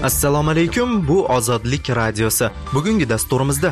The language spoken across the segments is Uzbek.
Assalomu alaykum, bu Ozodlik radiosi. Bugungi dasturimizda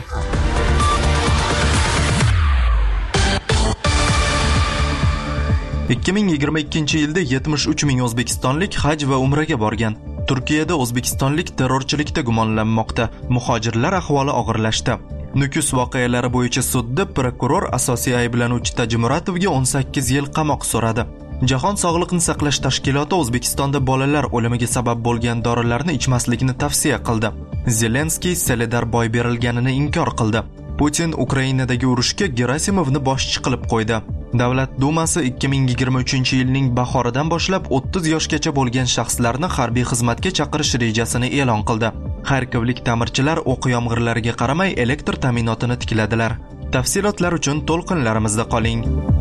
(2022) yilda 73 ming o'zbekistonlik haj va umraga borgan. Turkiyada o'zbekistonlik terrorchilikda gumonlanmoqda. Muhojirlar ahvoli og'irlashdi. Nukus voqealari bo'yicha sudda prokuror asosiy ayblanuvchi Tajimuratovga 18 yil qamoq so'radi. Jahon Sog'liqni saqlash tashkiloti O'zbekistonda bolalar o'limiga sabab bo'lgan dorilarni ichmaslikni tavsiya qildi. Zelenskiy Soledar boy berilganini inkor qildi. Putin Ukrainadagi urushga Gerasimovni boshchi qilib qo'ydi. Davlat Dumasi 2023 yilning bahoridan boshlab 30 yoshgacha bo'lgan shaxslarni harbiy xizmatga chaqirish rejasini e'lon qildi. Xarkovlik ta'mirchilar o'q yomg'irlariga qaramay elektr ta'minotini tikladilar. Tafsilotlar uchun to'lqinlarimizda qoling.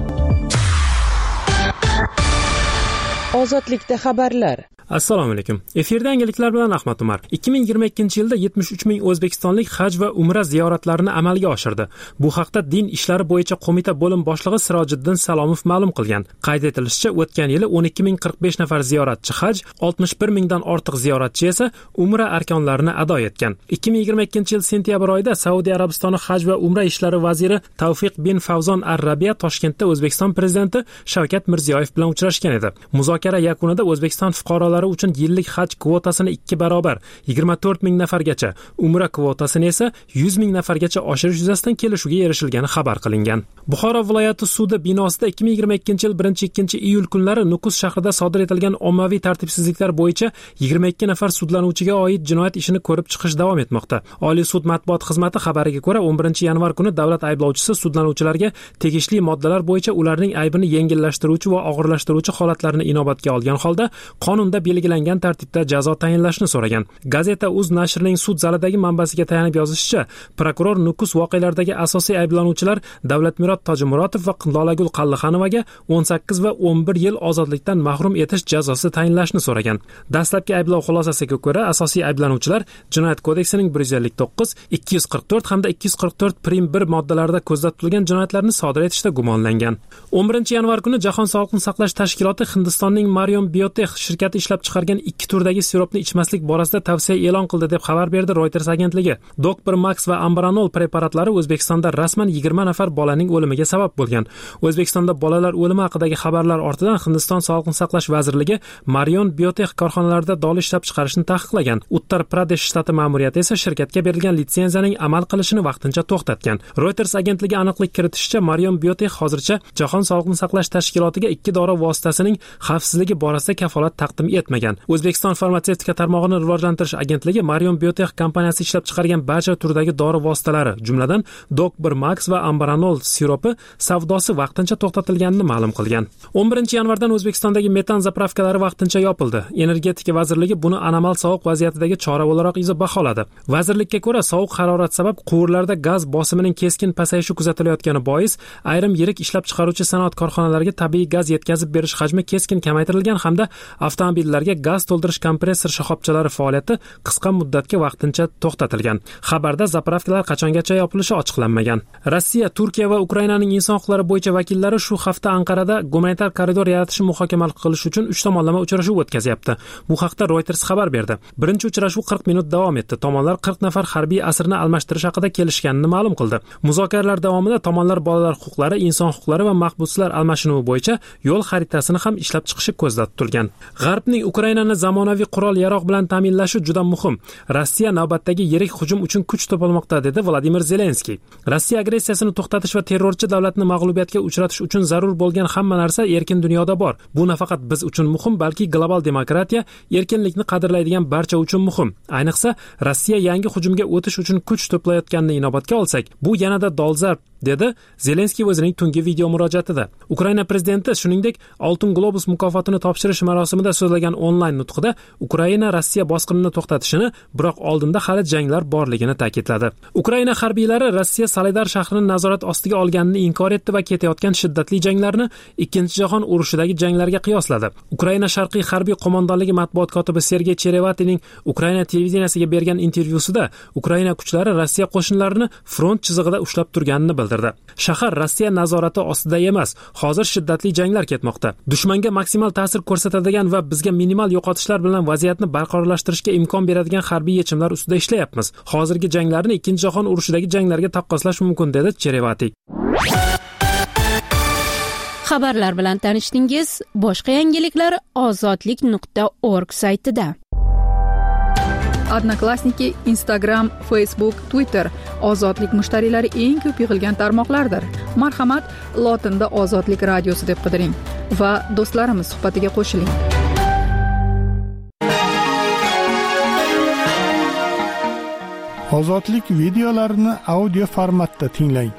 Ozodlikda xabarlar. Assalomu alaykum. Efirda yangiliklar bilan Ahmad Umar. 2022 yilda 73 ming o'zbekistonlik haj va umra ziyoratlarini amalga oshirdi. Bu haqda Din ishlari bo'yicha qo'mita bo'lim boshlig'i Sirojiddin Salomov ma'lum qilgan. Qayd etilishicha, o'tgan yili 12.045 nafar ziyoratchi haj, 61 mingdan ortiq ziyoratchi esa umra arkonlarini ado etgan. 2022 yil sentyabr oyida Saudiya Arabistoni haj va umra ishlari vaziri Tavfiq bin Favzon Ar-Rabiya Toshkentda O'zbekiston prezidenti Shavkat Mirziyoyev bilan uchrashgan edi. Muzokara yakunida O'zbekiston fuqarolari uchun yillik haj kvotasini 2 barobar 24 ming nafargacha, umra kvotasini esa 100 ming nafargacha oshirish yuzasidan kelishuvga erishilgani xabar qilingan. Buxoro viloyati sudi binosida 2022 yil 1-2 iyul kunlari Nukus shahrida sodir etilgan ommaviy tartibsizliklar bo'yicha 22 nafar sudlanuvchiga oid jinoyat ishini ko'rib chiqish davom etmoqda. Oliy sud matbuot xizmati xabariga ko'ra, 11 yanvar kuni davlat ayblovchisi sudlanuvchilarga tegishli moddalar bo'yicha ularning aybini yengillashtiruvchi va og'irlashtiruvchi holatlarni inobatga olgan holda qonunda belgilangan tartibda jazo tayinlashni so'ragan. Gazeta Uz nashrining sud zalidagi manbasiga tayanib yozishicha, prokuror Nukus voqealaridagi asosiy ayblanuvchilar Davlatmurod Tojimurotov va Lolagul Qallixanovaga 18 va 11 yil ozodlikdan mahrum etish jazosi tayinlashni so'ragan. Dastlabki ayblov xulosasiga ko'ra, asosiy ayblanuvchilar Jinoyat kodeksining 159, 244 hamda 244 prim 1 moddalarida ko'zda tutilgan jinoyatlarni sodir etishda gumonlangan. 11 yanvar kuni Jahon Sog'liqni saqlash tashkiloti Hindistonning Marion Biotech shirkati ishlab chiqargan 2 turdagi siropni ichmaslik borasida tavsiya e'lon qildi deb xabar berdi Reuters agentligi. Dr. Max va Ambranol preparatlari O'zbekistonda rasman 20 nafar bolaning o'limiga sabab bo'lgan. O'zbekistonda bolalar o'limi haqidagi xabarlar ortidan Hindiston Sog'liqni saqlash vazirligi Marion Biotech korxonalarida dori ishlab chiqarishni taqiqlagan. Uttar Pradesh shtati ma'muriyati esa shirkatga berilgan litsenziyaning amal qilishini vaqtincha to'xtatgan. Reuters agentligi aniqlik kiritishicha, Marion Biotech hozircha Jahon Sog'liqni saqlash tashkilotiga 2 dori vositasining xavfsizligi borasida kafolat taqdim etmagan. O'zbekiston farmatsevtika tarmog'ini rivojlantirish agentligi Marion Biotech kompaniyasi ishlab chiqargan barcha turdagi dori vositalari, jumladan Dr. Max va Ambranol siropi savdosi vaqtincha to'xtatilganini ma'lum qilgan. 11 yanvardan O'zbekistondagi metan zapravkalari vaqtincha yopildi. Energetika vazirligi buni anomal sovuq vaziyatidagi chora o'laroq baholadi. Vazirlikka ko'ra, sovuq harorat sabab quvurlarda gaz bosimining keskin pasayishi kuzatilayotgani bois, ayrim yirik ishlab chiqaruvchi sanoat korxonalariga tabiiy gaz yetkazib berish hajmi keskin kamaytirilgan hamda avtomobillarga gaz to'ldirish kompressor shoxobchalari faoliyati qisqa muddatga vaqtincha to'xtatilgan. Xabarda zapravkalar qachongacha yopilishi ochiqlanmagan. Rossiya, Turkiya va Ukrainaning inson huquqlari bo'yicha vakillari shu hafta Anqarada gumanitar koridor yaratishni muhokama qilish uchun 3 tomonlama uchrashuv o'tkazyapti. Bu haqda Reuters xabar berdi. Birinchi uchrashuv 40 minut davom etdi. Tomonlar 40 nafar harbiy asirni almashtirish haqida kelishganini ma'lum qildi. Muzokaralar davomida tomonlar bolalar huquqlari, inson huquqlari va mahbuslar almashinuvi bo'yicha yo'l xaritasini ham ishlab chiqishi ko'zda tutilgan. G'arbning Ukrainani zamonaviy qurol-yarog' bilan ta'minlashi juda muhim. Rossiya navbatdagi yirik hujum uchun kuch to'polmoqda, dedi Vladimir Zelenskiy. Rossiya agressiyasini to'xtatish va terrorchi davlatni mag'lubiyatga uchratish uchun zarur bo'lgan hamma narsa erkin dunyoda bor. Bu nafaqat biz uchun muhim, balki global demokratiya, erkinlikni qadrlaydigan barcha uchun muhim. Ayniqsa, Rossiya yangi hujumga o'tish uchun kuch to'playotganini inobatga olsak, bu yanada dolzarb, dedi Zelenskiy o'zining tungi video murojaatida. Ukraina prezidenti shuningdek Oltin Globus mukofotini topshirish marosimida so'zlagan onlayn nutqida Ukraina Rossiya bosqinini to'xtatishini, biroq oldinda hali janglar borligini ta'kidladi. Ukraina harbiylari Rossiya Soledar shahrini nazorat ostiga olganini inkor etdi va ketayotgan shiddatli janglarni Ikkinchi jahon urushidagi janglarga qiyosladi. Ukraina Sharqiy harbiy qo'mondonligi matbuot kotibi Sergey Cherevatining Ukraina televideniyasiga bergan intervyusida Ukraina kuchlari Rossiya qo'shinlarini front chizig'ida ushlab turganini bildirdi. bildirdi. Shahar Rossiya nazorati ostida emas, hozir shiddatli janglar ketmoqda. Dushmanga maksimal ta'sir ko'rsatadigan va bizga minimal yo'qotishlar bilan vaziyatni barqarorlashtirishga imkon beradigan harbiy yechimlar ustida ishlayapmiz. Hozirgi janglarni Ikkinchi jahon urushidagi janglarga taqqoslash mumkin, dedi Cherevati. Xabarlar bilan tanishdingiz. Boshqa yangiliklar ozodlik.org saytida. Odnoklassniki, Instagram, Facebook, Twitter ozodlik mushtariylari eng ko'p yig'ilgan tarmoqlardir. Marhamat, lotinda Ozodlik radiosi deb qidiring va do'stlarimiz suhbatiga qo'shiling. Ozodlik videolarini audio formatda tinglang.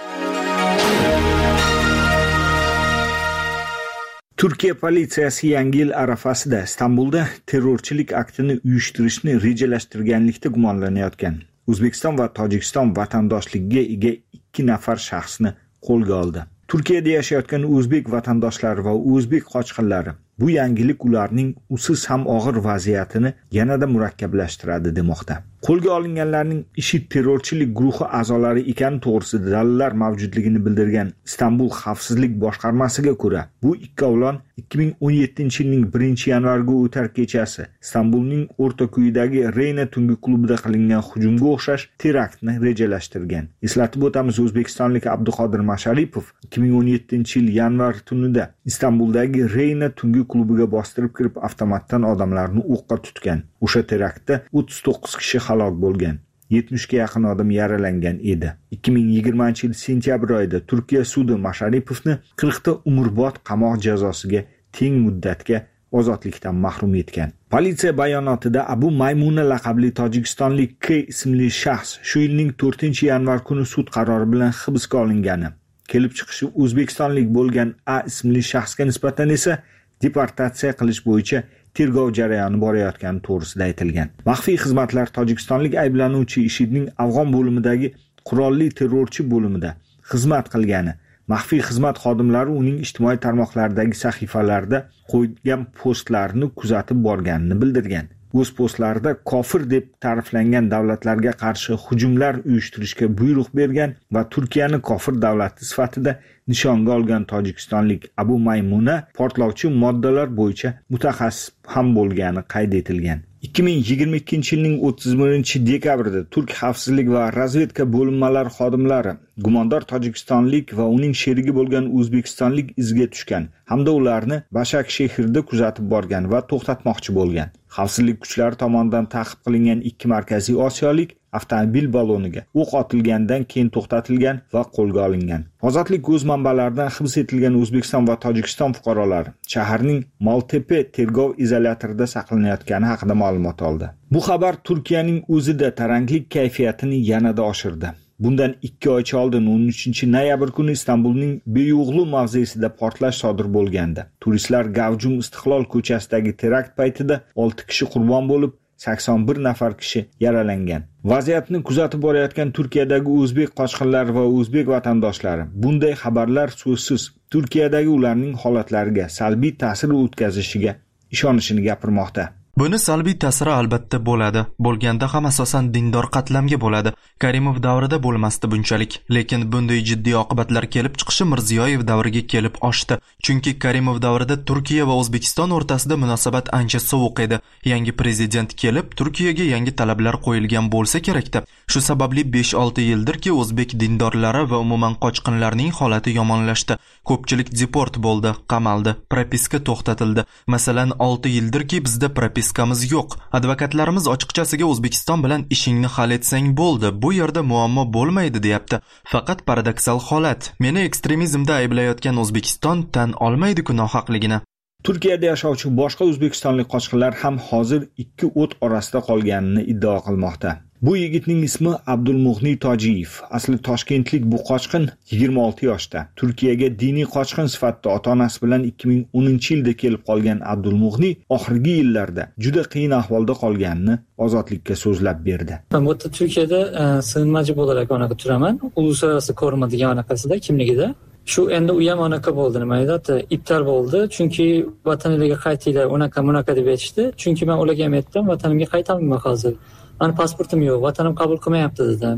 Turkiya politsiyasi Yangi yil arafasida Istanbulda terrorchilik aktini uyushtirishni rejalashtirganlikda gumonlanayotgan O'zbekiston va Tojikiston vatandoshligiga ega 2 nafar shaxsni qo'lga oldi. Turkiyada yashayotgan o'zbek vatandoshlari va o'zbek qochqinlari bu yangilik ularning usiz ham og'ir vaziyatini yanada murakkablashtiradi demoqda. Qo'lga olinganlarning IShID terrorchilik guruhi a'zolari ekani to'g'risida dalillar mavjudligini bildirgan Istanbul xavfsizlik boshqarmasiga ko'ra, bu ikkovlon 2017-yilning 1-yanvarga o'tar kechasi Istanbulning o'rtako'yidagi Reyna tungi klubida qilingan hujumga o'xshash teraktni rejalashtirgan. Eslatib o'tamiz, o'zbekistonlik Abduqodir Masharipov 2017-yil yanvar tunida Istanbuldagi Reyna tungi klubiga bostirib kirib avtomatdan odamlarni o'qqa tutgan. O'sha teraktda 39 kishi halok bo'lgan, 70 ga yaqin odam yaralangan edi. 2020-yil sentyabr oyida Turkiya sudi Masharipovni 40 ta umrbod qamoq jazosiga teng muddatga ozodlikdan mahrum etgan. Politsiya bayonotida Abu Maymuna laqabli tojikistonlik K ismli shaxs shu yilning 4-yanvar kuni sud qarori bilan hibsga olingani, kelib chiqishi o'zbekistonlik bo'lgan A ismli shaxsga nisbatan esa deportatsiya qilish bo'yicha tergov jarayoni borayotgani to'g'risida aytilgan. Maxfiy xizmatlar tojikistonlik ayblanuvchi IShIDning Afg'on bo'limidagi qurolli terrorchi bo'limida xizmat qilgani, maxfiy xizmat xodimlari uning ijtimoiy tarmoqlardagi sahifalarida qo'ygan postlarini kuzatib borganini bildirgan. O'z postlarida kofir deb ta'riflangan davlatlarga qarshi hujumlar uyushtirishga buyruq bergan va Turkiyani kofir davlati sifatida nishonga olgan tojikistonlik Abu Maymuna portlovchi moddalar bo'yicha mutaxassis ham bo'lgani qayd etilgan. 2022-yilning 31-dekabrida Turk xavfsizlik va razvedka bo'linmalari xodimlari gumondor tojikistonlik va uning sherigi bo'lgan o'zbekistonlik izga tushgan hamda ularni Bashak shahrida kuzatib borgan va to'xtatmoqchi bo'lgan. Xavfsizlik kuchlari tomonidan ta'qib qilingan 2 markaziy osiyolik avtomobil baloniga o'q otilgandan keyin to'xtatilgan va qo'lga olingan. Ozodlik o'z manbalaridan hibs etilgan O'zbekiston va Tojikiston fuqarolari shaharning Maltepe tergov izolyatorida saqlanayotgani haqida ma'lumot oldi. Bu xabar Turkiyaning o'zida taranglik kayfiyatini yanada oshirdi. Bundan 2 oycha oldin 13-noyabr kuni Istanbulning Beyo'g'lu mavzesida portlash sodir bo'lgandi. Turistlar Gavjum Istiqlol ko'chasidagi terakt paytida 6 kishi qurbon bo'lib, 81 nafar kishi yaralangan. Vaziyatni kuzatib borayotgan Turkiyadagi o'zbek qochqinlari va o'zbek vatandoshlari bunday xabarlar so'zsiz Turkiyadagi ularning holatlariga salbiy ta'sir o'tkazishiga ishonishini gapirmoqda. Buni salbiy ta'siri albatta bo'ladi. Bo'lganda ham asosan dindor qatlamga bo'ladi. Karimov davrida bo'lmasdi bunchalik, lekin bunday jiddiy oqibatlar kelib chiqishi Mirziyoyev davriga kelib oshdi. Chunki Karimov davrida Turkiya va O'zbekiston o'rtasida munosabat ancha sovuq edi. Yangi prezident kelib, Turkiyaga yangi talablar qo'yilgan bo'lsa kerakda. Shu sababli 5-6 yildirki o'zbek dindorlari va umuman qochqinlarning holati yomonlashdi. Ko'pchilik deport bo'ldi, qamaldi, propiska to'xtatildi. Masalan, 6 yildirki bizda propiskamiz yo'q. Advokatlarimiz ochiqchasiga O'zbekiston bilan ishingni hal etsang bo'ldi. Bu yerda muammo bo'lmaydi deyapti. Faqat paradoksal holat. Meni ekstremizmda ayblayotgan O'zbekiston tan olmaydi-ku nohaqligini. Turkiyada yashovchi boshqa o'zbekistonlik qochqinlar ham hozir 2 o't orasida qolganini iddao qilmoqda. Bu yigitning ismi Abdulmuhni Tojiyev. Asli toshkentlik bu qochqin 26 yoshda. Turkiyaga diniy qochqin sifatida ota-onasi bilan 2010-yilda kelib qolgan Abdulmuhni oxirgi yillarda juda qiyin ahvolda qolganini ozodlikka so'zlab berdi. Men bu Turkiyada sig'inmachi bo'larak anaqa turaman. Uluslararası koruma degan anaqasida kimligida. Shu endi u ham anaqa bo'ldi, nima edi? Ibtar bo'ldi, chunki vataniga qaytinglar, unaqa deb aytishdi. Chunki men ularga ham aytdim, vatanimga qaytaman hozir. Mani pasportim yo'q, vatanim qabul qilmayapti dedim.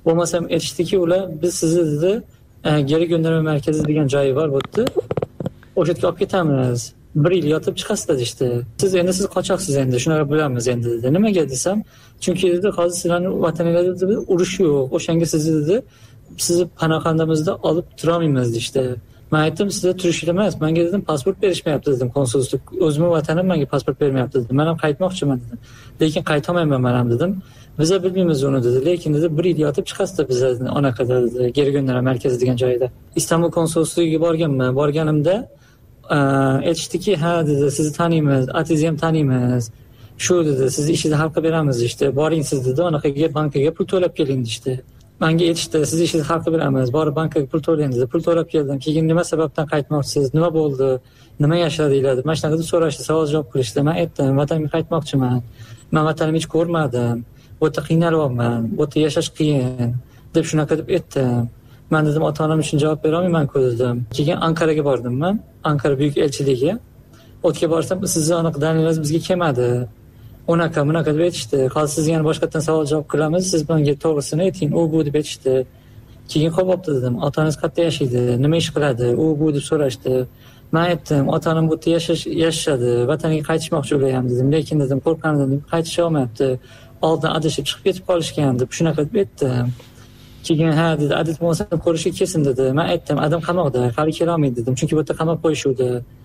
Bo'lmasam aytishdiki, ular biz sizni dedi geri gönderme merkezi degan joyi bor bu yerda. O'sha yerga olib ketamiz. 1 yil yotib chiqasiz işte. Siz qochoqsiz endi, shunaqa bilamiz endi dedi. Nimaga desam, chunki dedi hozir sizlarning vataningizda urush yo'q. O'shanga sizni panoxonamizda olib turolmaymiz işte. Men aytdim, sizga turish emas, menga dedim pasport berishmayapti dedim, konsullik. O'zimning vatanim menga pasport bermayapti dedim. Men ham qaytmoqchiman dedim. Lekin qaytolmayman men ham dedim. Biz bilmaymiz uni dedi. Lekin dedi 1 yil yotib chiqasiz bizni anaqada dedi, geri gönderme merkezi degan joyda. Istanbul konsulligiga borganman. Borganimda aytishdiki, ha dedi, sizni taniymiz, atingizni ham taniymiz. Shu dedi, sizni ishingizni hal qilib beramiz işte. Boring siz dedi, anaqaga bankaga pul to'lab keling işte. Menga aytishdi, siz ishingizni hal qilib beramiz, borib bankaga pul to'lang dedi. Pul to'lab keldim. Keyin nima sababdan qaytmoqchisiz? Nima bo'ldi? Nima yashadinglar deb mana shunaqa so'rashdi, savol javob qilishdi. Men aytdim, vatanimga qaytmoqchiman. Men vatanimni hech ko'rmadim. Bu yerda qiynalyapman, bu yerda yashash qiyin deb shunaqa deb aytdim. Men dedim, ota-onam uchun javob bera olmayman-ku dedim. Keyin Anqaraga bordim men, Anqara buyuk elchiligiga. O'tga borsam, sizni aniq dalilingiz bizga kelmadi. Unaqa deb aytishdi. Hozir sizga yana boshqatdan savol javob qilamiz, siz menga to'g'risini ayting, u bu deb aytishdi. Keyin qo'yibdi dedim, ota-onangiz qayerda yashaydi, nima ish qiladi, u bu deb so'rashdi. Men aytdim, ota-onam bu yerda yashashadi, vataniga qaytishmoqchi bo'layam dedim, lekin dedim, qo'rqqanimdan qaytisha olmayapti. Oldin adashib chiqib ketib qolishgan deb shunaqa deb aytdim. Keyin ha dedi, adit bo'lmasa ko'rishga kelsin dedi. Men aytdim, adam qamoqda, hali kela olmaydi dedim, chunki bu yerda qamab qo'yishuvdi.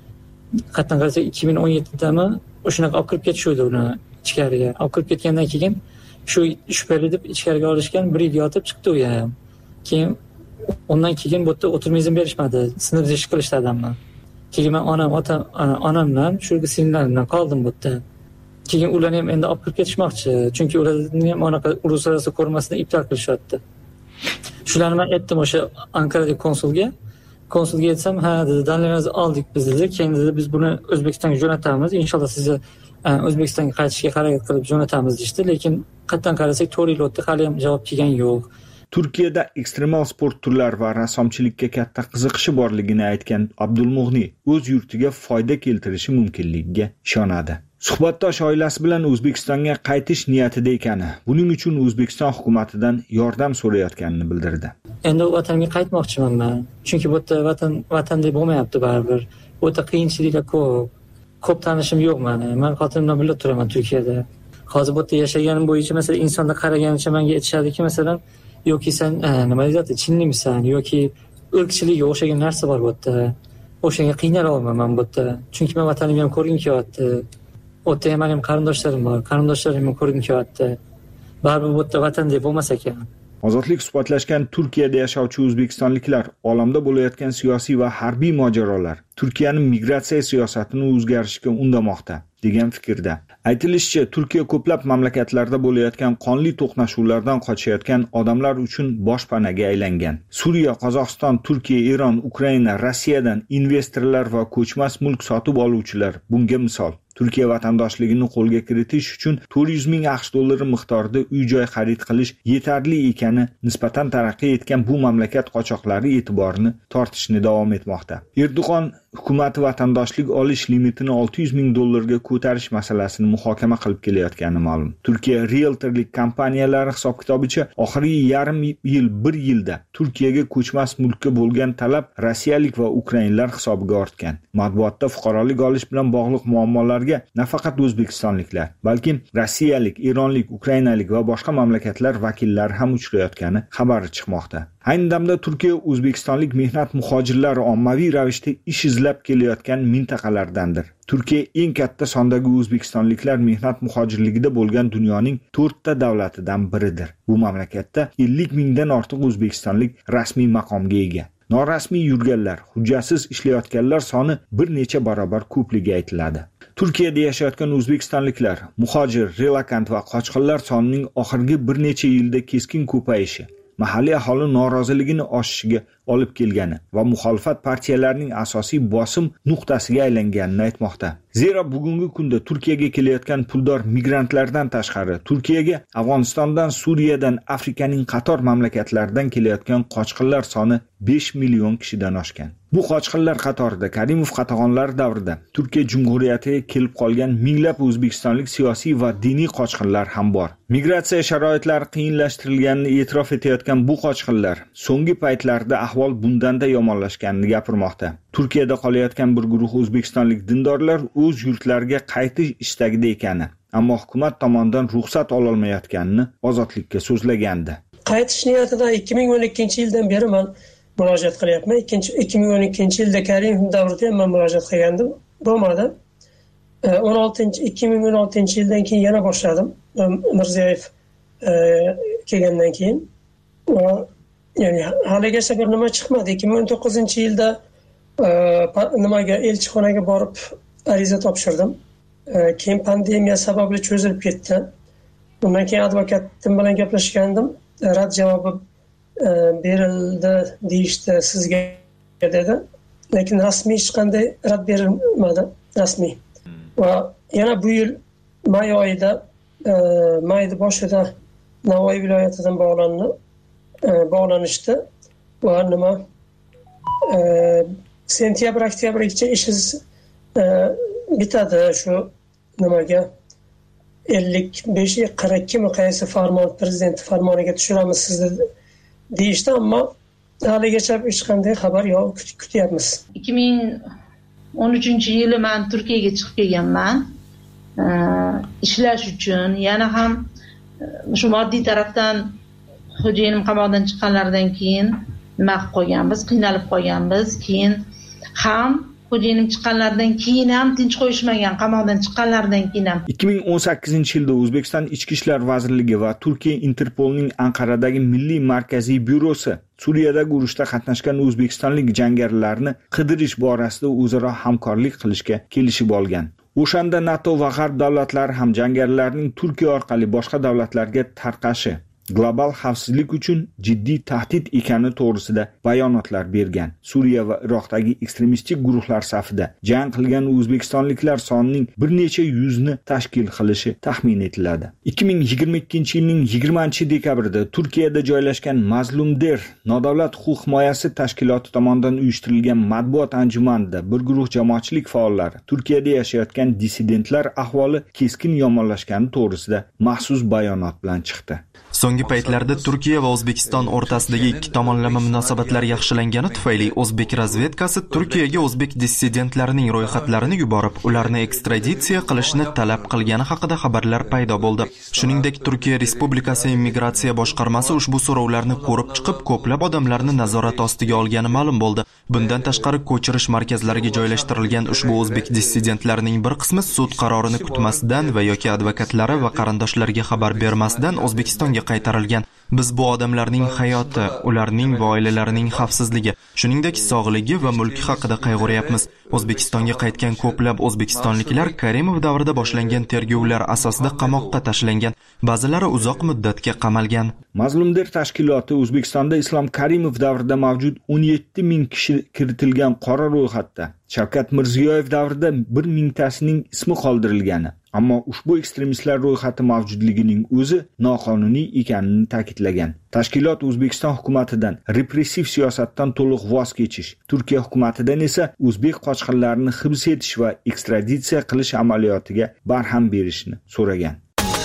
Qatdan qarasa 2017dami o'shanaqa olib kirib ketishuvdi uni ichkariga. Olib kirib ketgandan keyin shu shubhali deb ichkariga olishgan, 1 yil yotib chiqdi u ham. Keyin undan keyin bu yerda o'tirma izn berishmadi, sinf ish qilishdi adamni. Keyin men onamdan, shu singlimdan qoldim bu yerda. Keyin ularni ham endi olib kirib ketishmoqchi, chunki ularni ham anaqa uluslararo ko'rmasini iftol qilishyapti. Shularni men aytdim o'sha Anqaradagi konsulga aytsam, ha dedi, dalillarimizni oldik biz dedi, keyin dedi biz buni O'zbekistonga jo'natamiz, inshaalloh sizni O'zbekistonga qaytishga harakat qilib jo'natamiz deydi, lekin qatdan qarasak 4 yil o'tdi, hali ham javob kelgan yo'q. Turkiyada ekstremal sport turlari va rassomchilikka katta qiziqishi borligini aytgan Abdulmug'ni o'z yurtiga foyda keltirishi mumkinligiga ishonadi. Suhbatdosh oilasi bilan O'zbekistonga qaytish niyatida ekani, buning uchun O'zbekiston hukumatidan yordam so'rayotganini bildirdi. Endi vatanimga qaytmoqchiman men, chunki bu yerda vatandek bo'lmayapti baribir. Bu yerda qiyinchiliklar ko'p tanishim yo'q meni. Men xotinimdan birga turaman Turkiyada. Hozir bu yerda yashaganim bo'yicha masalan insonda qaraganicha menga aytishadiki, masalan, yoki sen nima deyapti, chinlimisan yoki irqchilikka o'xshagan narsa bor bu yerda. O'shanga qiynalaman men bu yerda. Chunki men vatanimni ham ko'rgim kelyapti. O'tda ham qarindoshlarim bor, qarindoshlarimni ko'rgim kelyapti. Baribir bu yerda vatandek bo'lmas ekan. Ozodlik suhbatlashgan Turkiyada yashovchi o'zbekistonliklar olamda bo'layotgan siyosiy va harbiy mojarolar Turkiyaning migratsiya siyosatini o'zgarishga undamoqda degan fikrda. Aytilishicha, Turkiya ko'plab mamlakatlarda bo'layotgan qonli to'qnashuvlardan qochayotgan odamlar uchun boshpanaga aylangan. Suriya, Qozog'iston, Turkiya, Eron, Ukraina, Rossiyadan investorlar va ko'chmas mulk sotib oluvchilar bunga misol. Turkiya vatandoshligini qo'lga kiritish uchun 400 ming AQSh dollari miqdorida uy-joy xarid qilish yetarli ekani nisbatan taraqqiy etgan bu mamlakat qochoqlari e'tiborini tortishni davom etmoqda. Erdo'g'on hukumati vatandoshlik olish limitini 600 ming dollarga ko'tarish masalasini muhokama qilib kelayotgani ma'lum. Turkiya realtorlik kompaniyalari hisob-kitobicha oxirgi yarim yil 1 yilda Turkiyaga ko'chmas mulkka bo'lgan talab rossiyalik va ukrainlar hisobiga ortgan. Matbuotda fuqarolik olish bilan bog'liq muammolar nafaqat o'zbekistonliklar, balki rossiyalik, eronlik, ukrainalik va boshqa mamlakatlar vakillari ham uchrayotgani xabari chiqmoqda. Ayni damda Turkiya o'zbekistonlik mehnat muhojirlari ommaviy ravishda ish izlab kelayotgan mintaqalardandir. Turkiya eng katta sondagi o'zbekistonliklar mehnat muhojirligida bo'lgan dunyoning 4 ta davlatidan biridir. Bu mamlakatda 50 mingdan ortiq o'zbekistonlik rasmiy maqomga ega. Norasmiy yurganlar, hujjatsiz ishlayotganlar soni bir necha barobar ko'pligi aytiladi. Turkiyada yashayotgan o'zbekistonliklar, muhojir, relokant va qochqinlar sonining oxirgi bir necha yilda keskin ko'payishi mahalliy aholi noroziligini oshishiga olib kelgani va muxolifat partiyalarining asosiy bosim nuqtasiga aylanganini aytmoqda. Zero bugungi kunda Turkiyaga kelayotgan puldor migrantlardan tashqari, Turkiyaga Afg'onistondan, Suriyadan, Afrikaning qator mamlakatlaridan kelayotgan qochqinlar soni 5 million kishidan oshgan. Bu qochqinlar qatorida Karimov qatag'onlari davrida Turkiya Jumhuriyatiga kelib qolgan minglab o'zbekistonlik siyosiy va diniy qochqinlar ham bor. Migratsiya sharoitlari qiyinlashtirilganini e'tirof etayotgan bu qochqinlar so'nggi paytlarda ahvol bundanda yomonlashganini gapirmoqda. Turkiyada qolayotgan bir guruh o'zbekistonlik dindorlar o'z yurtlariga qaytish istagida ekani, ammo hukumat tomonidan ruxsat ololmayotganini Ozodlikka so'zlagandi. Qaytish niyatida 2012-yildan beri men murojaat qilyapman. 2012-yilda Karimov davrida men murojaat qilgandim. Bo'lmadi. 2016-yildan keyin yana boshladim. Mirziyoyev kelgandan keyin. Ya'ni haligacha bir nima chiqmadi. 2019-yilda nimaga elchixonaga borib ariza topshirdim. Keyin pandemiya sababli cho'zilib ketdi. Undan keyin advokatim bilan gaplashgandim. Rad javobi berildi deyishdi sizga dedi. Lekin rasmiy hech qanday rad berilmadi, rasmiy. Va yana bu yil may oyida, mayning boshida Navoiy viloyatidan bog'lanishdi va nima sentyabr-oktyabrgacha ishingiz bitadi, shu nimaga 55-42 mi qaysi farmon, prezident farmoniga tushiramiz sizni deyishdi, ammo haligacha hech qanday xabar yo'q, kutyapmiz. 2013-yili men Turkiyaga chiqib kelganman ishlash uchun. Yana ham shu moddiy tarafdan xo'jayinim qamoqdan chiqqanlaridan keyin nima qilib qo'yganmiz, qiynalib qolganmiz. Keyin ham xo'jayinim chiqqanlaridan keyin ham tinch qo'yishmagan, qamoqdan chiqqanlaridan keyin ham. 2018-yilda O'zbekiston Ichki ishlar vazirligi va Turkiya Interpolning Anqaradagi milliy markaziy byurosi Suriyadagi urushda qatnashgan o'zbekistonlik jangarilarni qidirish borasida o'zaro hamkorlik qilishga kelishib olgan. O'shanda NATO va G'arb davlatlari ham jangarilarning Turkiya orqali boshqa davlatlarga tarqashi global xavfsizlik uchun jiddiy tahdid ekani to'g'risida bayonotlar bergan. Suriya va Iroqdagi ekstremistik guruhlar safida jang qilgan o'zbekistonliklar sonining bir necha yuzni tashkil qilishi taxmin etiladi. 2022-yilning 20-dekabrida Turkiyada joylashgan Mazlumder nodavlat huquq himoyasi tashkiloti tomonidan uyushtirilgan matbuot anjumanida bir guruh jamoatchilik faollari Turkiyada yashayotgan dissidentlar ahvoli keskin yomonlashgani to'g'risida maxsus bayonot bilan chiqdi. So'nggi paytlarda Turkiya va O'zbekiston o'rtasidagi ikki tomonlama munosabatlar yaxshilangani tufayli O'zbek razvedkasi Turkiyaga o'zbek dissidentlarining ro'yxatlarini yuborib, ularni ekstraditsiya qilishni talab qilgani haqida xabarlar paydo bo'ldi. Shuningdek, Turkiya Respublikasi immigratsiya boshqarmasi ushbu so'rovlarni ko'rib chiqib, ko'plab odamlarni nazorat ostiga olgani ma'lum bo'ldi. Bundan tashqari, ko'chirish markazlariga joylashtirilgan ushbu o'zbek dissidentlarining bir qismi sud qarorini kutmasdan va yoki advokatlari va qarindoshlariga xabar bermasdan O'zbekistonga qaytarilgan. Biz bu odamlarning hayoti, ularning va oilalarining xavfsizligi, shuningdek sog'ligi va mulki haqida qayg'uryapmiz. O'zbekistonga qaytgan ko'plab o'zbekistonliklar Karimov davrida boshlangan tergovlar asosida qamoqqa tashlangan, ba'zilari uzoq muddatga qamalgan. Mazlumder tashkiloti O'zbekistonda Islom Karimov davrida mavjud 17 ming kishi kiritilgan qora ro'yxatda Shavkat Mirziyoyev davrida 1 mingtasining ismi qoldirilgani, ammo ushbu ekstremistlar ro'yxati mavjudligining o'zi noqonuniy ekanini ta'kidlagan. Tashkilot O'zbekiston hukumatidan repressiv siyosatdan to'liq voz kechish, Turkiya hukumatidan esa o'zbek qochqinlarini hibs etish va ekstraditsiya qilish amaliyotiga barham berishni so'ragan.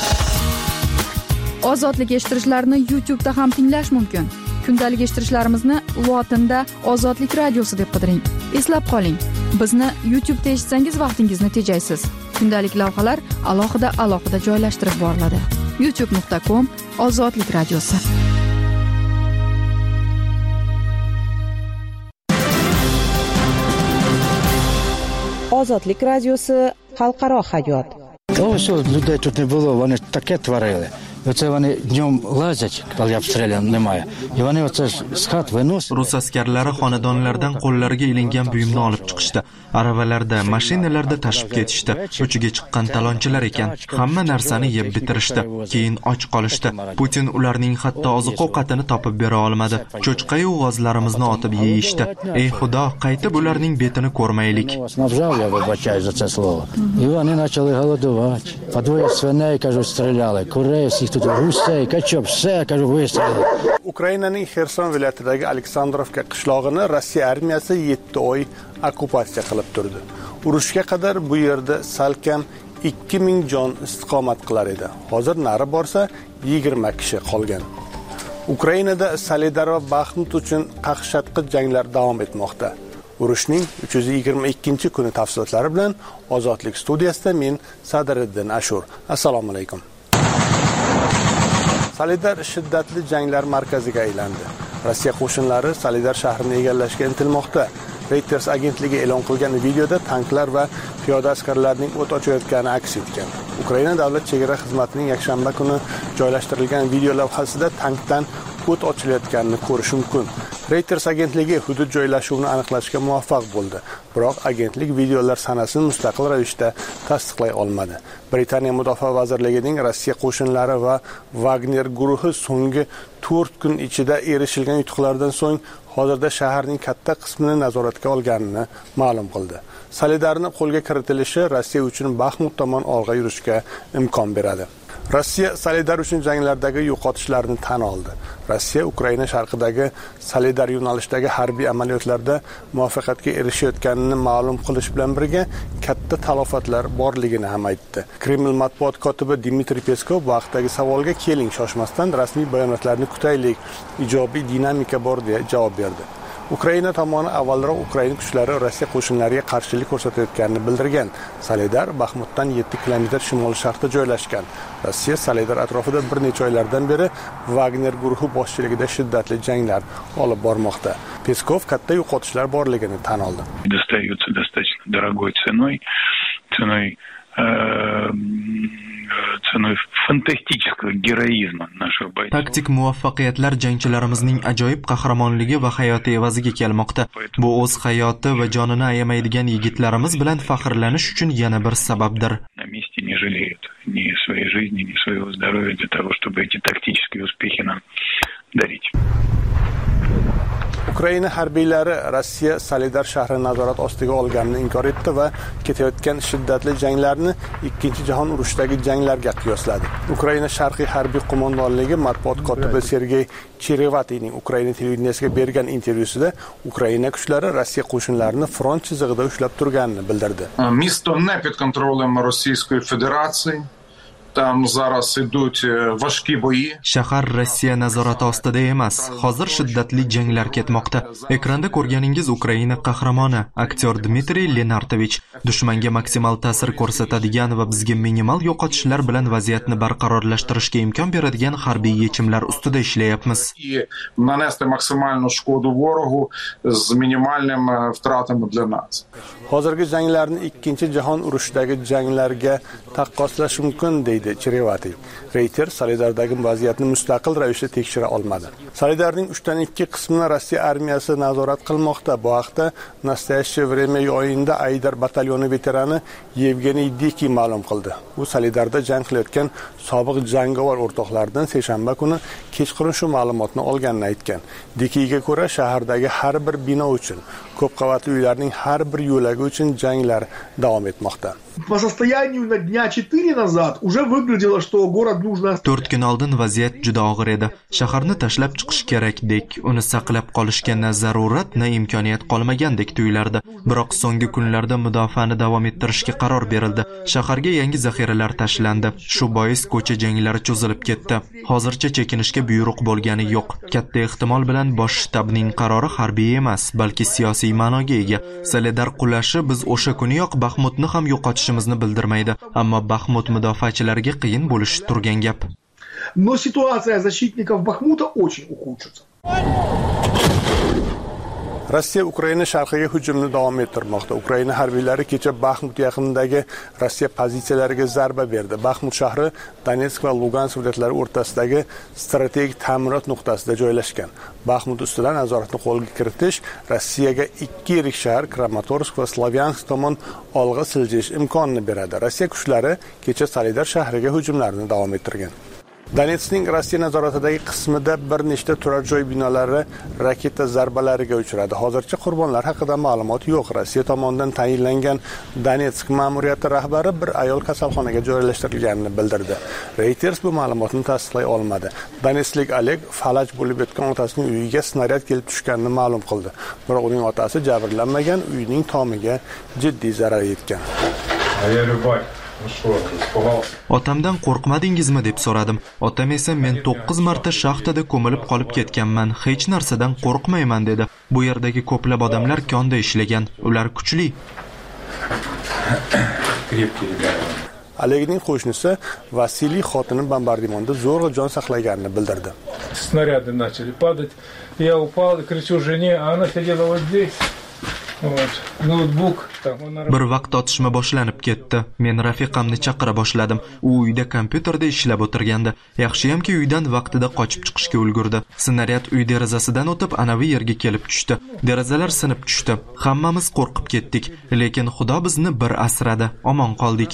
Ozodlik eshittirishlarni YouTube'da ham tinglash mumkin. Kundalik eshittirishlarimizni lotinda Ozodlik radiosi deb qidiring. Eslab qoling, bizni YouTube'da eshitsangiz vaqtingizni tejaysiz. Kundalik lavhalar alohida joylashtirib boriladi. youtube.com/Ozodlik radiosi. Ozodlik radiosi xalqaro hayot. Ось людей тут не було, вони таке творили. Оце вони днем лазять, коли обстрілян немає. І вони оце з хат виносять. Rus askarlari xonadonlardan qo'llariga ilingan buyumni olib chiqishdi. Aravalarda, mashinalarda tashib ketishdi. Uchiga chiqqan talonchilar ekan. Hamma narsani yeb bitirishdi. Keyin och qolishdi. Putin ularning hatto oziq-ovqatini topib bera olmadi. Cho'chqa-yu g'ozlarimizni otib yeyishdi. Ey Xudo, qaytib ularning betini ko'rmaylik. Я вибачаю за це слово. І вони почали голодувати. По двоє свиней, кажуть, стріляли. Курей, всіх тут гусей, качок, все, кажу, вистрілили. Ukrainaning Xerson viloyatidagi Aleksandrovka qishlog'ini Rossiya armiyasi 7 oy okkupatsiya qilib turdi. Urushga qadar bu yerda salkam 2000 jon istiqomat qilar edi. Hozir nari borsa 20 kishi qolgan. Ukrainada Soledar va Baxmut uchun qaqshatqich janglar davom etmoqda. Urushning 322-kuni tafsilotlari bilan Ozodlik studiyasida men Sadriddin Ashur. Assalomu alaykum. Soledar shiddatli janglar markaziga aylandi. Rossiya qo'shinlari Soledar shahrini egallashga intilmoqda. Reuters agentligi e'lon qilgan videoda tanklar va piyoda askarlarning o't ochayotgani aks etgan. Ukraina davlat chegara xizmatining yakshanba kuni joylashtirilgan video lavhasida tankdan o't ochilayotganini ko'rish mumkin. Reuters agentligi hudud joylashuvini aniqlashga muvaffaq bo'ldi. Biroq agentlik videolar sanasini mustaqil ravishda tasdiqlay olmadi. Britaniya Mudofaa vazirligining Rossiya qo'shinlari va Wagner guruhi so'nggi 4 kun ichida erishilgan yutuqlardan so'ng hozirda shaharning katta qismini nazoratga olganini ma'lum qildi. Soledarni qo'lga kiritilishi Rossiya uchun Baxmut tomon olg'a yurishga imkon beradi. Rossiya Soledar uchun janglardagi yo'qotishlarni tan oldi. Rossiya Ukraina sharqidagi Soledar yo'nalishidagi harbiy amaliyotlarda muvaffaqiyatga erishayotganini ma'lum qilish bilan birga katta talofatlar borligini ham aytdi. Kreml matbuot kotibi Dmitriy Peskov bu haqdagi savolga keling shoshmasdan rasmiy bayonotlarni kutaylik, ijobiy dinamika bor deya javob berdi. Ukraina tomoni avvalroq Ukraina kuchlari Rossiya qo'shinlariga qarshilik ko'rsatayotganini bildirgan. Soledar Baxmutdan 7 kilometr shimol-sharqda joylashgan. Rossiya Soledar atrofida bir necha oylardan beri Wagner guruhi boshchiligida shiddatli janglar olib bormoqda. Peskov katta yo'qotishlar borligini tan oldi. Достаточно дорогой ценой fantastikal geroizma наших бойцов. Taktik muvaffaqiyatlar jangchilarimizning ajoyib qahramonligi va hayoti evaziga kelmoqda. Bu o'z hayoti va jonini ayamaydigan yigitlarimiz bilan faxrlanish uchun yana bir sababdir. На месте не жалеют ни своей жизни, ни своего здоровья для того, чтобы эти тактические успехи нам дарить. Ukraina harbiylari Rossiya Soledar shahrini nazorat ostiga olganini inkor etdi va ketayotgan shiddatli janglarni 2-jahon urushidagi janglarga qiyosladi. Ukraina sharqiy harbiy qo'mondonligi matbuot kotibi Sergey Cherevatining Ukraina televideniyasiga bergan intervyusida Ukraina kuchlari Rossiya qo'shinlarini front chizig'ida ushlab turganini bildirdi. Місто не під контролем Російської Федерації. Там зараз ідуть важкі бої. Shahar Rossiya nazorati ostida emas. Hozir shiddatli janglar ketmoqda. Ekranda ko'rganingiz Ukraina qahramoni aktyor Dmitriy Lenartovich dushmanga maksimal ta'sir ko'rsatadigan va bizga minimal yo'qotishlar bilan vaziyatni barqarorlashtirishga imkon beradigan harbiy yechimlar ustida ishlayapmiz. І нанести максимальну шкоду ворогу з мінімальними втратами для нас. Hozirgi janglarni 2-jahon urushidagi janglarga taqqoslash mumkin deydi Cherevati. Reuters Soledardagi vaziyatni mustaqil ravishda tekshira olmadi. Soledarning 3/2 qismini Rossiya armiyasi nazorat qilmoqda. Bu haqda Nastoящее время oyinda Aydar batalyoni veterani Yevgeniy Diki ma'lum qildi. U Soledarda jang qilayotgan sobiq jangovar o'rtoqlaridan seshanba kuni kechqurun shu ma'lumotni olganini aytgan. Dikiga ko'ra, shahardagi har bir bino uchun, ko'p qavatli uylarning har bir yo'lagi uchun janglar davom etmoqda. По состоянию на дня 4 назад уже выглядело, что город нужно... 4 kun oldin vaziyat juda og'ir edi. Shaharni tashlab chiqish kerakdek, uni saqlab qolishga na zarurat, na imkoniyat qolmagandek tuyulardi. Biroq so'nggi kunlarda mudofaani davom ettirishga qaror berildi. Shaharga yangi zaxiralar tashlandi. Shu bois ko'cha janglari cho'zilib ketdi. Hozircha chekinishga buyruq bo'lgani yo'q. Katta ehtimol bilan bosh shtabning qarori harbiy emas, balki siyosiy ma'noga ega. Soledar qulashi biz o'sha kuniyoq Baxmutni ham yo'qotishimizni bildirmaydi, ammo Baxmut mudofaachilariga qiyin bo'lishi turgan gap. Но ситуация защитников Бахмута очень ухудшится. Rossiya Ukraina sharqiga hujumni davom ettirmoqda. Ukraina harbiylari kecha Baxmut yaqinidagi Rossiya pozitsiyalariga zarba berdi. Baxmut shahri Donetsk va Lugansk viloyatlari o'rtasidagi strategik ta'minot nuqtasida joylashgan. Baxmut ustidan nazoratni qo'lga kiritish Rossiyaga ikki yirik shahar Kramatorsk va Slavyansk tomon olg'a siljish imkonini beradi. Rossiya kuchlari kecha Solidar shahriga hujumlarni davom ettirgan. Donetskning Rossiya nazoratidagi qismida bir nechta turar joy binolari raketa zarbalariga uchradi. Hozircha qurbonlar haqida ma'lumot yo'q. Rossiya tomonidan tayinlangan Donetsk ma'muriyati rahbari bir ayol kasalxonaga joylashtirilganini bildirdi. Reuters bu ma'lumotni tasdiqlay olmadi. Donetsklik Oleg falaj bo'lib o'tgan otasining uyiga snaryad kelib tushganini ma'lum qildi. Biroq uning otasi jabrlanmagan, uyining tomiga jiddiy zarar yetgan. Otamdan qo'rqmadingizmi deb so'radim. Otam esa men 9 marta shaxtada ko'milib qolib ketganman, hech narsadan qo'rqmayman dedi. Bu yerdagi ko'plab odamlar konda ishlagan, ular kuchli. Olegning qo'shnisi Vasiliy xotini bombardimonda zo'rg'a jon saqlaganini bildirdi. Снаряды начали падать. Я упал и кричу жене, а она сидела вот здесь. Bir vaqt otishma boshlanib ketdi. Men rafiqamni chaqira boshladim. U uyda kompyuterda ishlab o'tirgandi. Yaxshiyamki uydan vaqtida qochib chiqishga ulgurdi. Snaryad uy derazasidan o'tib anavi yerga kelib tushdi. Derazalar sinib tushdi. Hammamiz qo'rqib ketdik, lekin Xudo bizni bir asradi. Omon qoldik.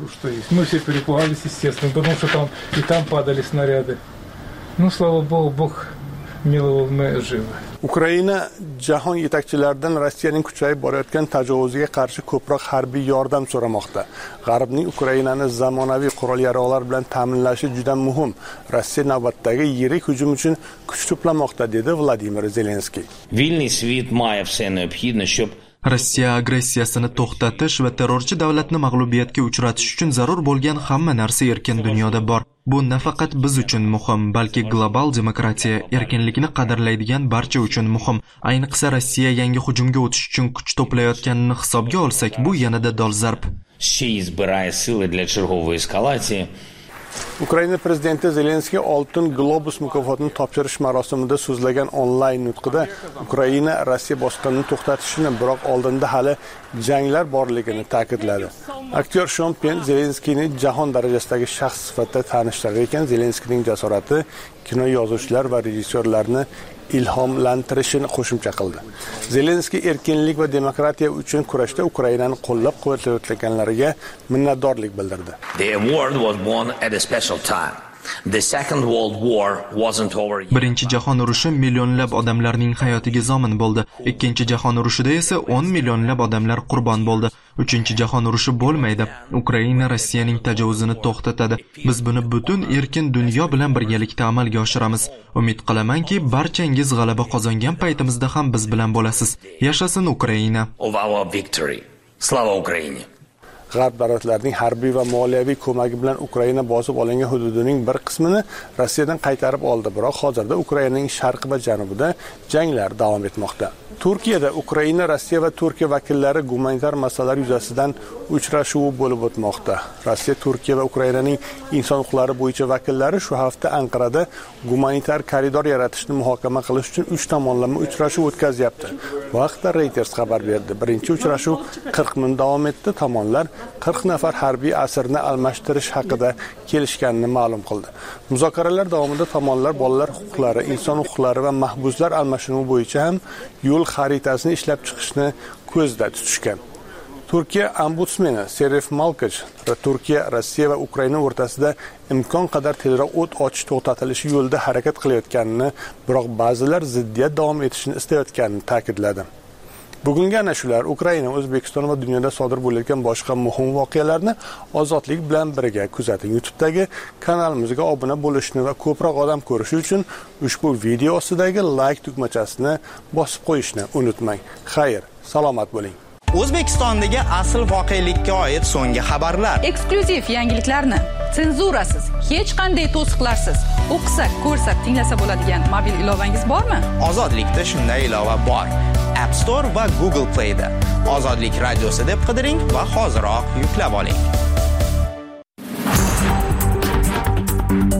Мы все перепугались, естественно, потому что там и там падали снаряды. Ну, слава Богу, Бог миловал, мы живы. Ukraina jahon yetakchilaridan Rossiyaning kuchayib borayotgan tajovuziga qarshi ko'proq harbiy yordam so'ramoqda. G'arbning Ukrainani zamonaviy qurol-yarog'lar bilan ta'minlashi juda muhim. Rossiya navbatdagi yirik hujum uchun kuch to'plamoqda, dedi Vladimir Zelenskiy. Вільний світ має все необхідне, щоб Rossiya agressiyasini to'xtatish va terrorchi davlatni mag'lubiyatga uchratish uchun zarur bo'lgan hamma narsa erkin dunyoda bor. Bu nafaqat biz uchun muhim, balki global demokratiya, erkinlikni qadrlaydigan barcha uchun muhim. Ayniqsa Rossiya yangi hujumga o'tish uchun kuch to'playotganini hisobga olsak, bu yanada dolzarb. ще й збирає сили для чергової eskalatsiya. Ukraina prezidenti Zelenskiy Oltin Globus mukofotini topshirish marosimida so'zlagan onlayn nutqida Ukraina Rossiya bosqinini to'xtatishini, biroq oldinda hali janglar borligini ta'kidladi. Aktyor Shon Penn Zelenskiyni jahon darajasidagi shaxs sifatida tanishtirar ekan, Zelenskiyning jasorati kino yozuvchilar va rejissyorlarni ilhomlantirishini qo'shimcha qildi. Zelenskiy erkinlik va demokratiya uchun kurashda Ukrainani qo'llab-quvvatlayotganlariga minnatdorlik bildirdi. The award was won at a special time. The Second World War wasn't over yet. Birinchi jahon urushi millionlab odamlarning hayotiga zomin bo'ldi. Ikkinchi jahon urushida esa 10 millionlab odamlar qurbon bo'ldi. Uchinchi jahon urushi bo'lmaydi. Ukraina Rossiyaning tajovuzini to'xtatadi. Biz buni butun erkin dunyo bilan birgalikda amalga oshiramiz. Umid qilamanki, barchangiz g'alaba qozongan paytimizda ham biz bilan bo'lasiz. Yashasin Ukraina. Of our victory. Slava Ukraini. G'arb davlatlarining harbiy va moliyaviy ko'magi bilan Ukraina bosib olingan hududining bir qismini Rossiyadan qaytarib oldi, biroq hozirda Ukrainaning sharqi va janubida janglar davom etmoqda. Turkiyada Ukraina, Rossiya va Turkiya vakillari gumanitar masalalar yuzasidan uchrashuvi bo'lib o'tmoqda. Rossiya, Turkiya va Ukrainaning inson huquqlari bo'yicha vakillari shu hafta Anqarada gumanitar koridor yaratishni muhokama qilish uchun 3 tomonlama uchrashuv o'tkazyapti. Bu haqda Reuters xabar berdi. Birinchi uchrashuv 40 minut davom etdi. Tomonlar 40 nafar harbiy asirni almashtirish haqida kelishganini ma'lum qildi. Muzokaralar davomida tomonlar bolalar huquqlari, inson huquqlari va mahbuslar almashinuvi bo'yicha ham yo'l xaritasini ishlab chiqishni ko'zda tutishgan. Turkiya ombudsmeni Serif Malkich Turkiya, Rossiya va Ukraina o'rtasida imkon qadar tezroq o't ochish to'xtatilishi yo'lida harakat qilayotganini, biroq ba'zilar ziddiyat davom etishini istayotganini ta'kidladi. Bugungi ana shular Ukraina, O'zbekiston va dunyoda sodir bo'layotgan boshqa muhim voqealarni ozodlik bilan birga kuzating. YouTube'dagi kanalimizga obuna bo'lishni va ko'proq odam ko'rishi uchun ushbu video ostidagi like tugmachasini bosib qo'yishni unutmang. Xayr, salomat bo'ling. O'zbekistondagi asl voqelikka oid so'nggi xabarlar, eksklyuziv yangiliklarni senzurasiz, hech qanday to'siqlarsiz o'qisak, ko'rsak, tinglasa bo'ladigan mobil ilovangiz bormi? Ozodlikda shunday ilova bor. App Store va Google Play'da Ozodlik radiosi deb qidiring va hoziroq yuklab oling.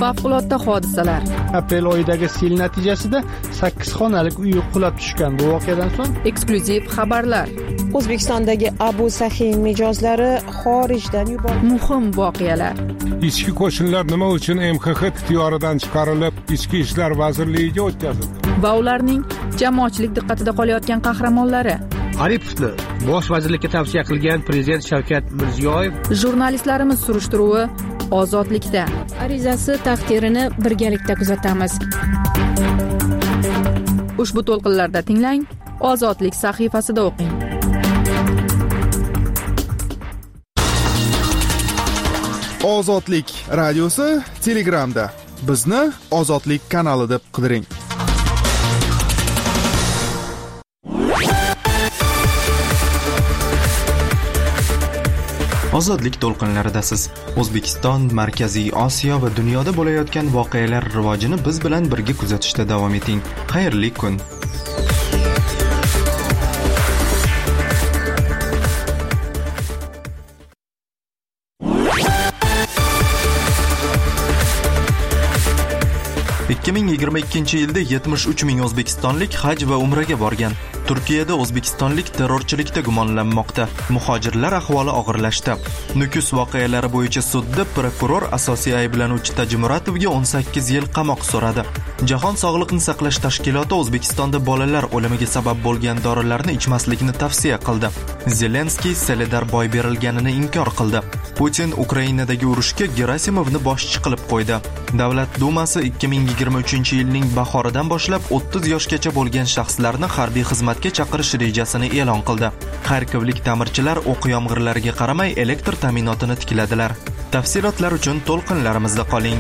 Favqulodda hodisalar. Aprel oyidagi sel natijasida 8 xonalik uy qulab tushgan. Bu voqeadan so'ng eksklyuziv xabarlar. O'zbekistondagi Abu Sahiy mijozlari xorijdan yuborildi. Muhim voqealar. Ichki qo'shinlar nima uchun MXX ixtiyoridan chiqarilib, Ichki ishlar vazirligiga o'tkazildi? Va ularning jamoatchilik diqqatida qolayotgan qahramonlari. Aripovni bosh vazirlikka tavsiya qilgan prezident Shavkat Mirziyoyev. Jurnalistlarimiz surishtiruvi ozodlikda. Arizasi taqdirini birgalikda kuzatamiz. Ushbu to'lqinlarda tinglang, Ozodlik sahifasida o'qing. Ozodlik radiosi Telegramda. Bizni Ozodlik kanali deb qidiring. Ozodlik to'lqinlaridasiz. O'zbekiston, Markaziy Osiyo va dunyoda bo'layotgan voqealar rivojini biz bilan birga kuzatishda davom eting. Xayrli kun. ...2022 yilda 73 ming o'zbekistonlik haj va umraga borgan. Turkiyada o'zbekistonlik terrorchilikda gumonlanmoqda. Muhojirlar ahvoli og'irlashdi. Nukus voqealari bo'yicha sudda prokuror asosiy ayblanuvchi Tajmuratovga 18 yil qamoq so'radi. Jahon sog'liqni saqlash tashkiloti O'zbekistonda bolalar o'limiga sabab bo'lgan dorilarni ichmaslikni tavsiya qildi. Zelenskiy Soledar boy berilganini inkor qildi. Putin Ukrainadagi urushga Gerasimovni boshchi qilib qo'ydi. Davlat dumasi 2023 yilning bahoridan boshlab 30 yoshgacha bo'lgan shaxslarni harbiy xizmatga chaqirish rejasini e'lon qildi. Xarkovlik ta'mirchilar o'q yomg'irlariga qaramay elektr ta'minotini tikladilar. Tafsilotlar uchun to'lqinlarimizda qoling.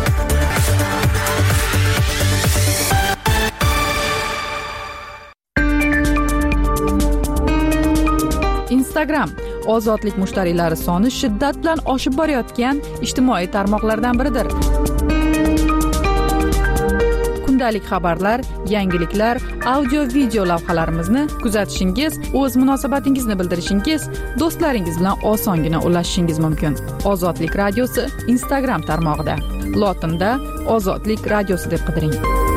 Instagram ozodlik mushtariylari soni shiddat bilan oshib borayotgan ijtimoiy tarmoqlardan biridir. Kundalik xabarlar, yangiliklar, audio-video lavhalarimizni kuzatishingiz, o'z munosabatingizni bildirishingiz, do'stlaringiz bilan osongina ulashishingiz mumkin. Ozodlik radiosi Instagram tarmog'ida. Lotinda Ozodlik radiosi deb qidiring.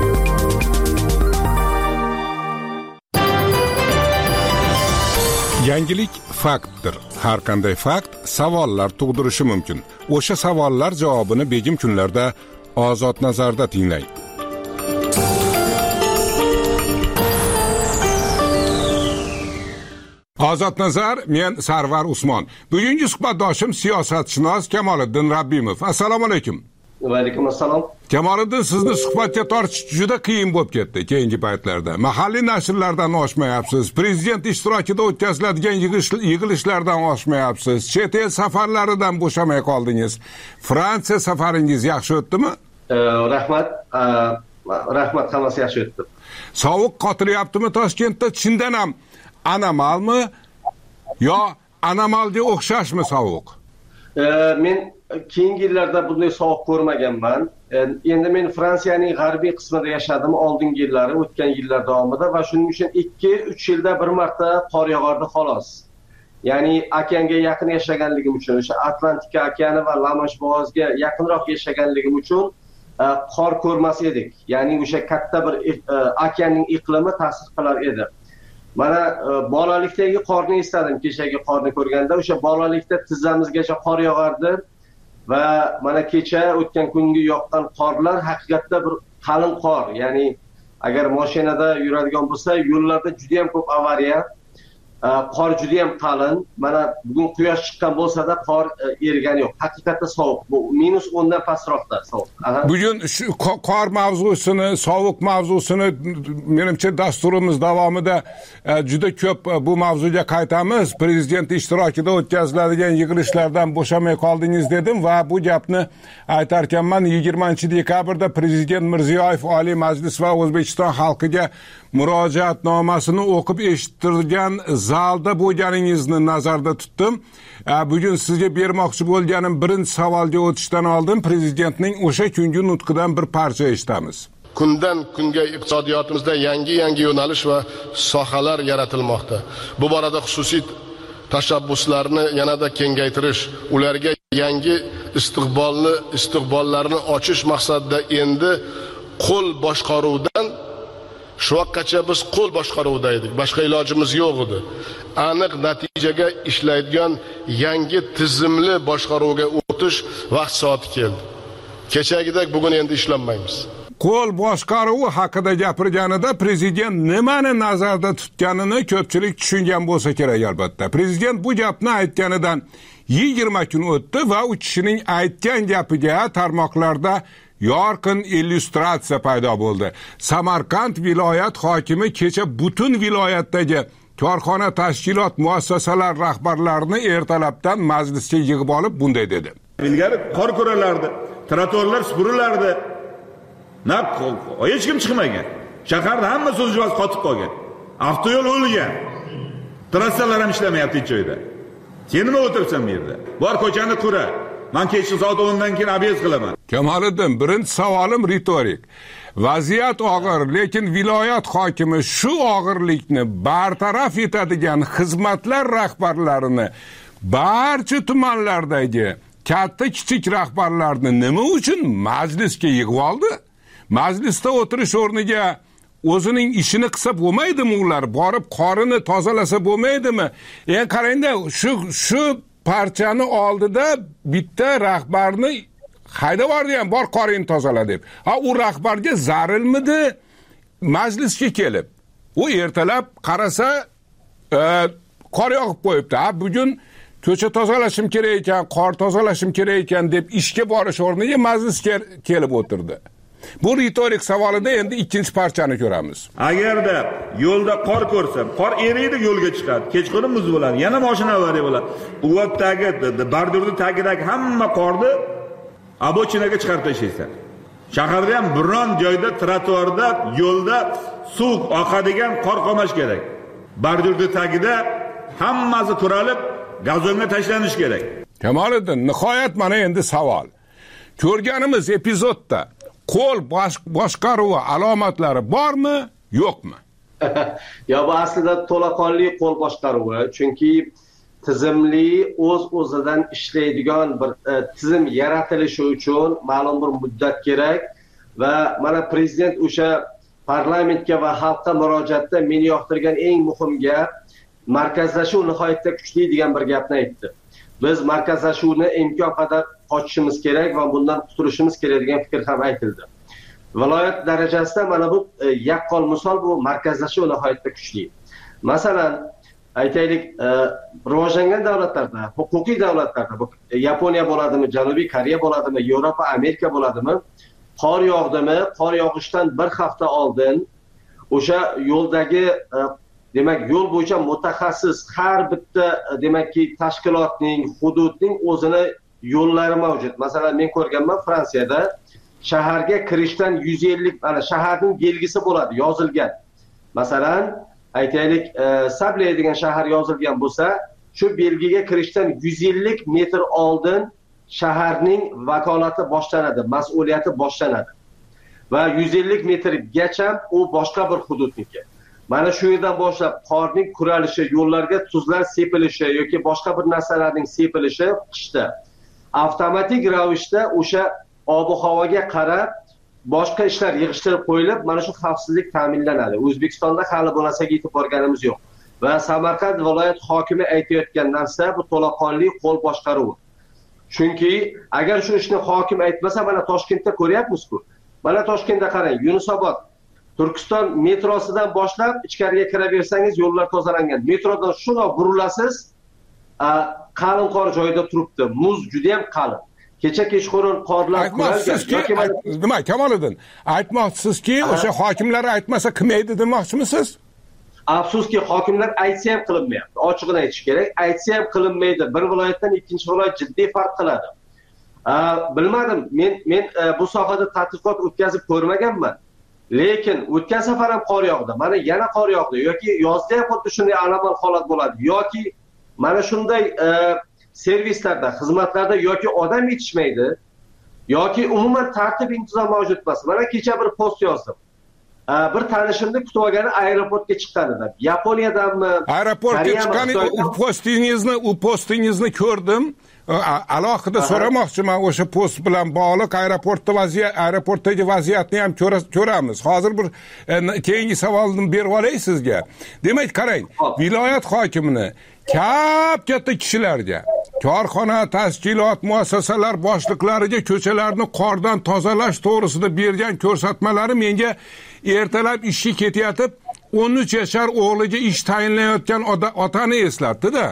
Yangilik faktdir. Har qanday fakt savollar tug'dirishi mumkin. O'sha savollar javobini begim kunlarda Ozod nazarda tinglang. Ozod nazar, men Sarvar Usmon. Bugungi suhbatdoshim siyosatshunos Kamoliddin Rabbimov. Assalomu alaykum. Va alaykum assalom. Kamoliddin, sizni suhbatga tortish juda qiyin bo'lib ketdi keyingi paytlarda. Mahalliy nashrlardan oshmayapsiz, prezident ishtirokida o'tkaziladigan yig'ilishlardan oshmayapsiz, chet el safarlaridan bo'shamay qoldingiz. Fransiya safaringiz yaxshi o'tdimi? Rahmat. Rahmat, hammasi yaxshi o'tdi. Sovuq qotiryaptimi Toshkentda? Chindan ham anomalmi yo anomalga o'xshashmi sovuq? Men keyingi yillarda bunday sovuq ko'rmaganman. Endi men Fransiyaning g'arbiy qismida yashadim oldingi yillari, o'tgan yillar davomida va shuning uchun 2-3 yilda bir marta qor yog'ardi xolos. Ya'ni okeanga yaqin yashaganligim uchun, o'sha Atlantika okeani va La-Mansh bo'g'oziga yaqinroq yashaganligim uchun qor ko'rmas edik. Ya'ni o'sha katta bir okeanning iqlimi ta'sir qilar edi. Mana bolalikdagi qorni esladim, kechagi qorni ko'rganda, o'sha bolalikda tizzamizgacha qor yog'ardi va mana kecha o'tgan kungi yoqqan qorlar haqiqatda bir qalin qor. Ya'ni agar mashinada yuradigan bo'lsa, yo'llarda juda ham ko'p avariya, qor juda ham qalin. Mana bugun quyosh chiqqan bo'lsa-da qor erigani yo'q. Haqiqatda sovuq. Bu -10 dan pastroqda sovuq. Bugun shu qor mavzusini, sovuq mavzusini menimcha dasturimiz davomida juda ko'p bu mavzuga qaytamiz. Prezident ishtirokida o'tkaziladigan yig'ilishlardan bo'shamay qoldingiz dedim va bu gapni aytarkanman 20-dekabrda prezident Mirziyoyev Oliy Majlis va O'zbekiston xalqiga murojaatnomasini o'qib eshittirgan zalda bo'lganingizni nazarda tutdim. Bugun sizga bermoqchi bo'lganim birinchi savolga o'tishdan oldin prezidentning o'sha kungi nutqidan bir parcha eshitamiz. Kundan kunga iqtisodiyotimizda yangi yo'nalish va sohalar yaratilmoqda. Bu borada xususiy tashabbuslarni yanada kengaytirish, ularga yangi istiqbollarni ochish maqsadida endi qo'l boshqaruvdan shu vaqtgacha biz qo'l boshqaruvida edik. Boshqa ilojimiz yo'q edi. Aniq natijaga ishlaydigan yangi tizimli boshqaruvga o'tish vaqt soati keldi. Kechagidek bugun endi ishlanmaymiz. Qo'l boshqaruvi haqida gapirganida prezident nimani nazarda tutganini ko'pchilik tushungan bo'lsa kerak albatta. Prezident bu gapni aytganidan 20 kun o'tdi va u kishining aytgan gapiga tarmoqlarda yorqin illyustratsiya paydo bo'ldi. Samarqand viloyat hokimi kecha butun viloyatdagi korxona, tashkilot, muassasalar rahbarlarini ertalabdan majlisga yig'ib olib bunday dedi. Ilgari qor ko'ralardi, trotuarlar supurilardi. Hech kim chiqmagan. Shaharda hamma so'zjoz qotib qolgan. Avtoyo'l o'lgan. Trassalar ham ishlamayapti hech joyda. Sen nima o'tiribsan bu yerda? Bor ko'chani qura. Men kechki soat 10 dan keyin obed qilaman. Kamoliddin, birinchi savolim ritorik. Vaziyat og'ir, lekin viloyat hokimi shu og'irlikni bartaraf etadigan xizmatlar rahbarlarini barcha tumanlardagi katta kichik rahbarlarni nima uchun majlisga yig'ib oldi? Majlisda o'tirish o'rniga o'zining ishini qilsa bo'lmaydimi ular? Borib qorini tozalasa bo'lmaydimi? Qarangda, shu parchani oldida bitta rahbarni haydab yubordi ham, bor qorini tozala deb. U rahbarga zarilmidi majlisga kelib? U ertalab qarasa qor yog'ib qo'yibdi. Bugun ko'cha tozalashim kerak ekan, qor tozalashim kerak ekan deb ishga borish o'rniga majlisga kelib o'tirdi. Bu ritorik savolida endi ikkinchi parchani ko'ramiz. Agarda yo'lda qor ko'rsam, qor eriydi, yo'lga chiqadi. Kechqurun muz bo'ladi, yana mashina avariya bo'ladi. U vaqtdagi bordurni tagidagi hamma qorni abochinaga chiqarib tashlaysan. Shaharda ham biron joyda trotuarda, yo'lda suv oqadigan qor qolmash kerak. Bordurni tagida hammasi turalib, gazonga tashlanish kerak. Kamoliddin, nihoyat mana endi savol. Ko'rganimiz epizodda qo'l boshqaruvi alomatlari bormi, yo'qmi? Bu aslida to'laqonli qo'l boshqaruvi, chunki tizimli o'z-o'zidan ishlaydigan bir tizim yaratilishi uchun ma'lum bir muddat kerak va mana prezident o'sha parlamentga va xalqqa murojaatda meni yoqtirgan eng muhim gap markazlashuv nihoyatda kuchli degan bir gapni aytdi. Biz markazlashuvni imkon qadar qochishimiz kerak va bundan qutulishimiz kerak degan fikr ham aytildi. Viloyat darajasida mana bu yaqqol misol, bu markazlashuv nihoyatda kuchli. Masalan, aytaylik, rivojlangan davlatlarda, huquqiy davlatlarda, bu Yaponiya bo'ladimi, Janubiy Koreya bo'ladimi, Yevropa, Amerika bo'ladimi, qor yog'dimi, qor yog'ishdan bir hafta oldin o'sha yo'ldagi demak, yo'l bo'yicha mutaxassis har bitta demakki tashkilotning, hududning o'zini yo'llari mavjud. Masalan, men ko'rganman Fransiyada shaharga kirishdan 150 mana shaharning belgisi bo'ladi, yozilgan. Masalan, aytaylik, Sabley degan shahar yozilgan bo'lsa, shu belgiga kirishdan 150 metr oldin shaharning vakolati boshlanadi, mas'uliyati boshlanadi. Va 150 metrgacha u boshqa bir hududniki. Mana shu yerdan boshlab qorning kuralishi, yo'llarga tuzlar sepilishi yoki boshqa bir narsalarning sepilishi qishda avtomatik ravishda o'sha ob-havoga qarab boshqa ishlar yig'ishtirib qo'yilib, mana shu xavfsizlik ta'minlanadi. O'zbekistonda hali bu narsaga yetib borganimiz yo'q. Va Samarqand viloyat hokimi aytayotgan narsa bu to'laqonli qo'l boshqaruvi. Chunki agar shu ishni hokim aytmasa, mana Toshkentda ko'ryapmiz-ku. Mana Toshkentda qarang, Yunusobod Turkiston metrosidan boshlab ichkariga kiraversangiz yo'llar tozalangan. Metrodan shundoq burilasiz, qalin qor joyida turibdi. Muz juda ham qalin. Kecha kechqurun qorlar quralgan. Nima, Kamoliddin, aytmoqchisizki, o'sha hokimlar aytmasa qilmaydi demoqchimisiz? Afsuski, hokimlar aytsa ham qilinmayapti. Ochiqini aytish kerak. Aytsa ham qilinmaydi. Bir viloyatdan ikkinchi viloyat jiddiy farq qiladi. Bilmadim, men bu sohada tadqiqot o'tkazib ko'rmaganman. Lekin o'tgan safar ham qor yog'di. Mana yana qor yog'di yoki yozda ham xuddi shunday anomal holat bo'ladi yoki mana shunday servislarda, xizmatlarda yoki odam yetishmaydi yoki umuman tartib intizom mavjud emas. Mana kecha bir post yozdim. bir tanishimni kutib olgani aeroportga chiqqan edim. Yaponiyadanmi? Aeroportga chiqqan u postingizni ko'rdim. Alohida so'ramoqchiman o'sha post bilan bog'liq aeroportdagi vaziyatni ham ko'ramiz. Hozir bir keyingi savolni berib olay sizga. Demak, qarang, viloyat hokimini katta kishilarga, korxona, tashkilot, muassasalar boshliqlariga ko'chalarni qordan tozalash to'g'risida bergan ko'rsatmalari menga ertalab ishga ketayotib 13 yashar o'g'liga ish tayinlayotgan otani eslatdi-da.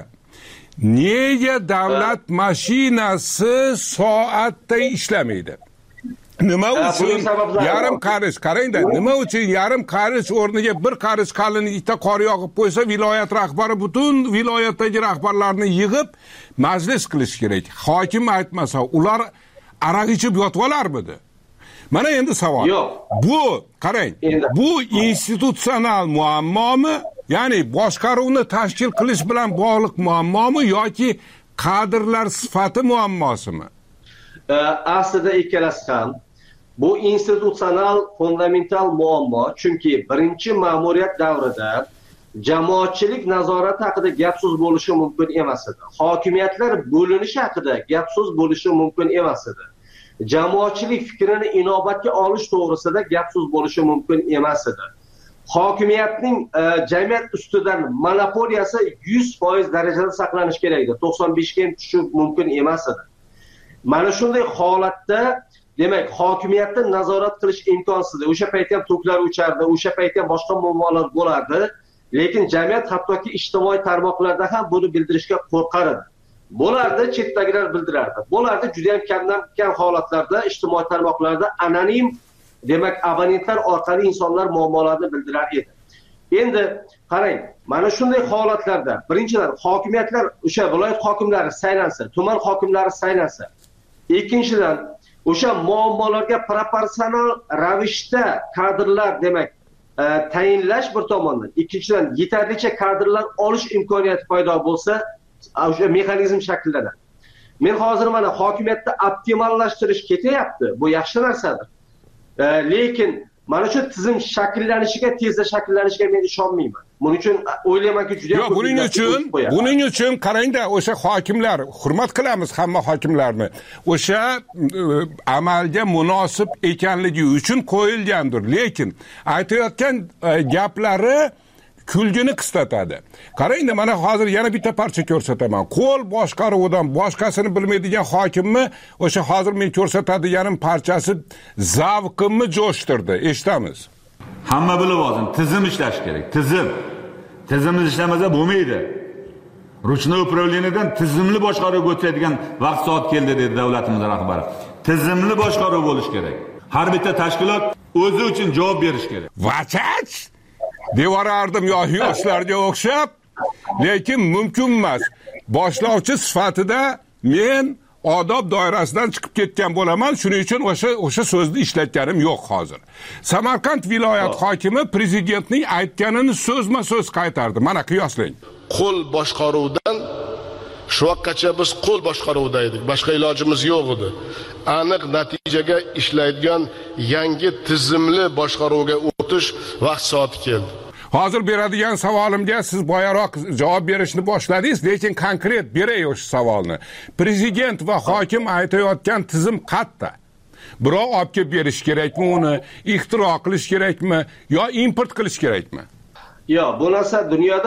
Nega davlat mashinasi soatda ishlamaydi? Nima uchun yarim qarich, qarangda, nima uchun yarim qarich o'rniga bir qarich qalinlikda qor yog'ib qo'ysa, viloyat rahbari butun viloyatdagi rahbarlarni yig'ib majlis qilish kerak. Hokim aytmasa, ular aroq ichib yotib olarmidi? Mana endi savol. Bu, qarang, bu institutsional muammomi? Ya'ni boshqaruvni tashkil qilish bilan bog'liq muammomi yoki kadrlar sifati muammosimi? Aslida ikkalasi ham. Bu institutsional fundamental muammo, chunki birinchi ma'muriyat davrida jamoatchilik nazorati haqida gap so'z bo'lishi mumkin emas edi. Hokimiyatlar bo'linishi haqida gap so'z bo'lishi mumkin emas edi. Jamoatchilik fikrini inobatga olish to'g'risida gap so'z bo'lishi mumkin emas edi. Hokimiyatning jamiyat ustidan monopoliyasi 100% darajada saqlanish kerak edi. 95 ga ham tushish mumkin emas edi. Mana shunday holatda, demak, hokimiyatni nazorat qilish imkonsiz. O'sha paytda ham to'klar o'chardi, o'sha paytda ham boshqa muammolar bo'lardi, lekin jamiyat hattoki ijtimoiy tarmoqlarda ham buni bildirishga qo'rqar edi. Bo'lardi, chetdagilar bildirardi. Bo'lardi, juda ham kam holatlarda ijtimoiy tarmoqlarda anonim, demak, abonentlar orqali insonlar muammolarni bildirar edi. Endi qarang, mana shunday holatlarda birinchidan hokimiyatlar, o'sha viloyat hokimlari saylansa, tuman hokimlari saylansa, ikkinchidan o'sha muammolarga proporsional ravishda kadrlar, demak, tayinlash bir tomondan, ikkinchidan yetarlicha kadrlar olish imkoniyati paydo bo'lsa, o'sha mexanizm shakllanadi. Men hozir mana hokimiyatni optimallashtirish ketyapti. Bu yaxshi narsadir. Lekin mana shu tizim tezda shakllanishiga men ishonmayman. Buning uchun o'ylaymanki juda ko'p. Buning uchun qarangda, o'sha hokimlar, hurmat qilamiz hamma hokimlarni. O'sha amalga munosib ekanligi uchun qo'yilgandir. Lekin aytayotgan gaplari kulgini qisqatadi. Qarangda, mana hozir yana bitta parcha ko'rsataman. Qo'l boshqaruvidan boshqasini bilmaydigan hokimni o'sha hozir men ko'rsatadiganim parchasi zavqimni jo'shtirdi. Eshitamiz. Hamma bilib olsin, tizim ishlash kerak. Tizimimiz ishlamasa bo'lmaydi. Ruchnoy upravleniyadan tizimli boshqaruv o'tadigan vaqt soat keldi dedi davlatimiz rahbari. Tizimli boshqaruv bo'lish kerak. Har bitta tashkilot o'zi uchun javob berish kerak. Vachach devorardim yoshlarga o'xshab, lekin mumkin emas. Boshlovchi sifatida men odob doirasidan chiqib ketgan bo'laman. Shuning uchun o'sha so'zni ishlatganim yo'q hozir. Samarqand viloyat hokimi prezidentning aytganini so'zma-so'z qaytardi. Mana qiyoslang. Qo'l boshqaruvdan shu vaqtgacha biz qo'l boshqaruvida edik. Boshqa ilojimiz yo'q edi. Aniq natijaga ishlaydigan yangi tizimli boshqaruvga o'tish vaqt soati keldi. Hozir beradigan savolimga siz boyaroq javob berishni boshladingiz, lekin konkret beray o'sha savolni. Prezident va hokim aytayotgan tizim qayerda? Birov olib kelib berish kerakmi uni, ixtiro qilish kerakmi yo import qilish kerakmi? Yo'q, bu narsa dunyoda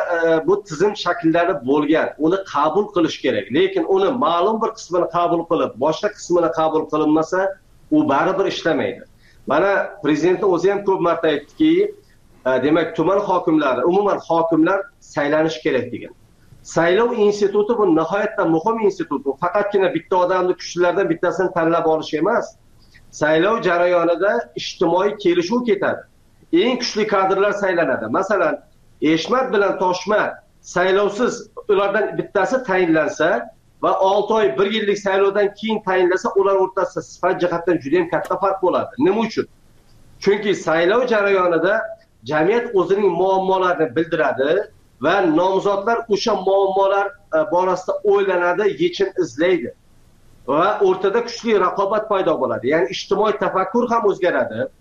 bu tizim shakllanib bo'lgan. Uni qabul qilish kerak. Lekin uni ma'lum bir qismini qabul qilib, boshqa qismini qabul qilinmasa, u baribir ishlamaydi. Mana prezidentning o'zi ham ko'p marta aytdiki, demak, tuman hokimlari, umuman hokimlar saylanish kerak degan. Saylov instituti bu nihoyatda muhim institut. Bu faqatgina bitta odamni kuchlilardan bittasini tanlab olish emas. Saylov jarayonida ijtimoiy kelishuv ketadi. Eng kuchli kadrlar saylanadi. Masalan, Eshmat bilan Toshmat saylovsiz ulardan bittasi tayinlansa va 6 oy 1 yillik saylovdan keyin tayinlasa, ular o'rtasida sifat jihatdan juda ham katta farq bo'ladi. Nima uchun? Chunki saylov jarayonida jamiyat o'zining muammolarini bildiradi va nomzodlar o'sha muammolar borasida o'ylanadi, yechim izlaydi. Va o'rtada kuchli raqobat paydo bo'ladi. Ya'ni ijtimoiy tafakkur ham o'zgaradi.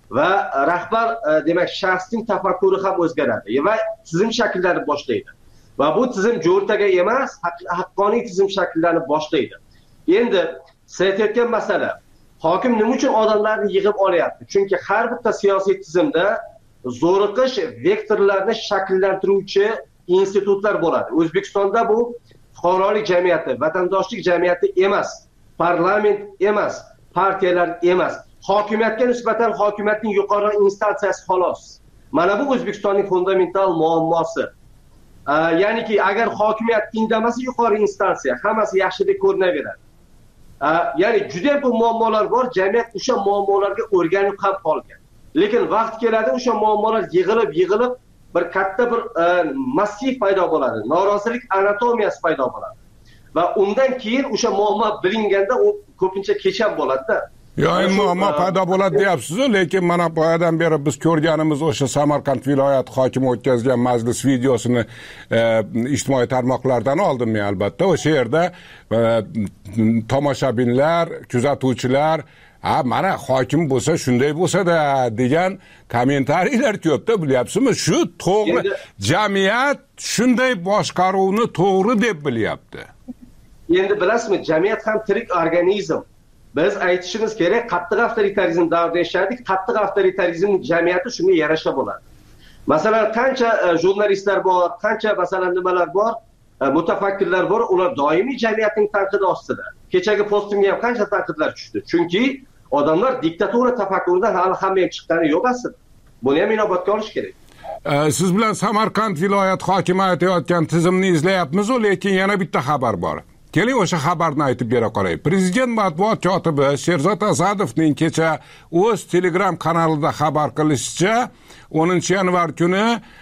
va rahbar demak shaxsning tafakkuri ham o'zgaradi va tizim shakllanib boshlaydi. Va bu tizim jo'rtaga emas, haqqoniy tizim shakllanib boshlaydi. Endi siz aytayotgan masala, hokim nima uchun odamlarni yig'ib olyapti? Chunki har bitta siyosiy tizimda zo'riqish vektorlarini shakllantiruvchi institutlar bo'ladi. O'zbekistonda bu fuqarolik jamiyati, vatandoshlik jamiyati emas, parlament emas, partiyalar emas. Hokimiyatga nisbatan hokimiyatning yuqori instansiyasi xolos. Mana bu O'zbekistonning fundamental muammosi. Ya'niki agar hokimiyat indamasa yuqori instansiya, hammasi yaxshidek ko'rinaveradi. Ya'ni juda ham ko'p muammolar bor, jamiyat o'sha muammolarga o'rganib ham qolgan. Lekin vaqt keladi, o'sha muammolar yig'ilib bir katta bir massiv paydo bo'ladi. Norozilik anatomiyasi paydo bo'ladi. Va undan keyin o'sha muammo bilinganda u ko'pincha kecham bo'ladi-da. Yo'q, muammo paydo bo'ladi deyapsiz, lekin mana boyadan beri biz ko'rganimiz o'sha Samarqand viloyat hokimi o'tkazgan majlis videosini ijtimoiy tarmoqlardan oldim men albatta. O'sha yerda tomoshabinlar, kuzatuvchilar mana hokim bo'lsa shunday bo'lsa-da degan kommentariylar ko'pda, bilyapsizmi? Shu to'g'ri, jamiyat shunday boshqaruvni to'g'ri deb bilyapti. Endi bilasizmi, jamiyat ham tirik organizm. Biz aytishimiz kerak, qattiq avtoritarizm davrida yashadik, qattiq avtoritarizm jamiyati shunga yarasha bo'ladi. Masalan, qancha jurnalistlar bor, qancha masalan nimalar bor, mutafakkirlar bor, ular doimiy jamiyatning tanqidi ostida. Kechagi postimga ham qancha tanqidlar tushdi. Chunki odamlar diktatura tafakkuridan hali ham chiqqani yo'q aslida. Buni ham inobatga olish kerak. Siz bilan Samarqand viloyat hokimi aytayotgan tizimni izlayapmiz, lekin yana bitta xabar bor. Keling o'sha xabarni aytib bera qolay. Prezident matbuot kotibi Sherzod Asadovning kecha o'z Telegram kanalida xabar qilishicha, 10-yanvar kuni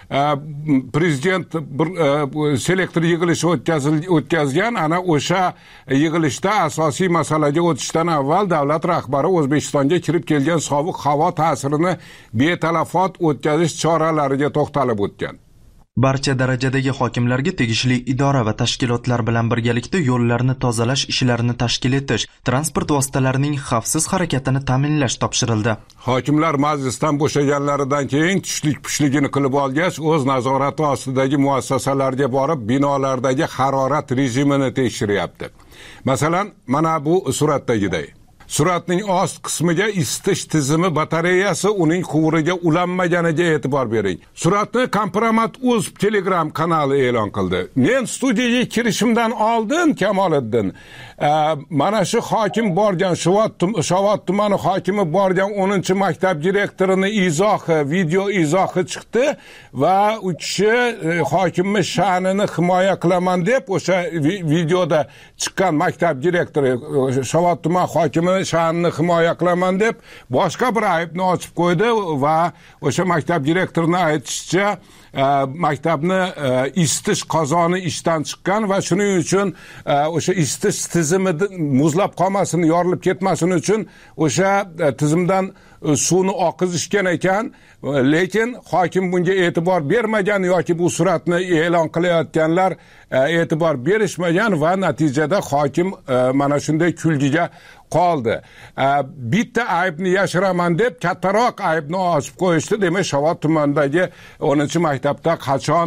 prezident bir selektor yig'ilishi o'tkazgan. Ana o'sha yig'ilishda asosiy masalaga o'tishdan avval davlat rahbari O'zbekistonga kirib kelgan sovuq havo ta'sirini betalafot o'tkazish choralariga to'xtalib o'tgan. Barcha darajadagi hokimlarga tegishli idora va tashkilotlar bilan birgalikda yo'llarni tozalash ishlarini tashkil etish, transport vositalarining xavfsiz harakatini ta'minlash topshirildi. Hokimlar majlisdan bo'shaganlaridan keyin tushlik-pushligini qilib olgach, o'z nazorati ostidagi muassasalarga borib, binolardagi harorat rejimini tekshiryapti. Masalan, mana bu suratdagiday. Suratning ost qismiga isitish tizimi batareyasi uning quvuriga ulanmaganiga e'tibor bering. Suratni Kompromat.uz Telegram kanali e'lon qildi. Men studiyaga kirishimdan oldin Kamoliddin mana shu hokim borgan Shovot tumani hokimi borgan 10-maktab direktorini izohi, video izohi chiqdi va u kishi hokimning sha'nini himoya qilaman deb o'sha videoda chiqqan maktab direktori Shovot tumani hokimi sha'nini himoya qilaman deb boshqa bir aybni ochib qo'ydi va o'sha maktab direktorining aytishicha maktabni isitish qozoni ishdan chiqqan va shuning uchun o'sha isitish tizimi muzlab qolmasin, yorilib ketmasin uchun o'sha tizimdan suvni oqizishgan ekan, lekin hokim bunga e'tibor bermagan yoki bu suratni e'lon qilayotganlar e'tibor berishmagan va natijada hokim mana shunday kulgiga qoldi. Bitta aybni yashiraman deb kattaroq aybni ochib qo'yishdi. Demak, Shovot tumanidagi 10-maktabda qachon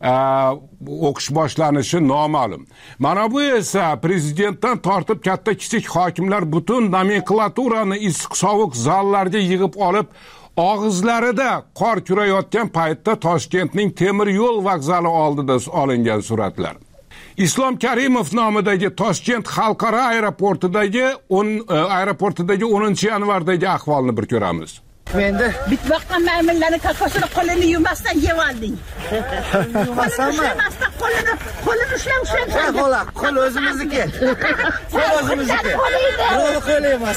o'qish boshlanishi noma'lum. Mana bu esa prezidentdan tortib katta kichik hokimlar butun nomenklaturani issiq sovuq zallarga yig'ib olib, og'izlarida qor kurayotgan paytda Toshkentning temir yo'l vokzali oldida olingan suratlar. Islom Karimov nomidagi Toshkent xalqaro aeroportidagi 10-yanvardagi ahvolni bir ko'ramiz. Endi bitmoqqa maymunlarni kakosini qo'lini yumasdan yeb olding. Yumasanmi? Qo'lini ushlab. Xo'la, qo'l o'zimizniki. Qo'l o'zimizniki. Birovni qo'li emas.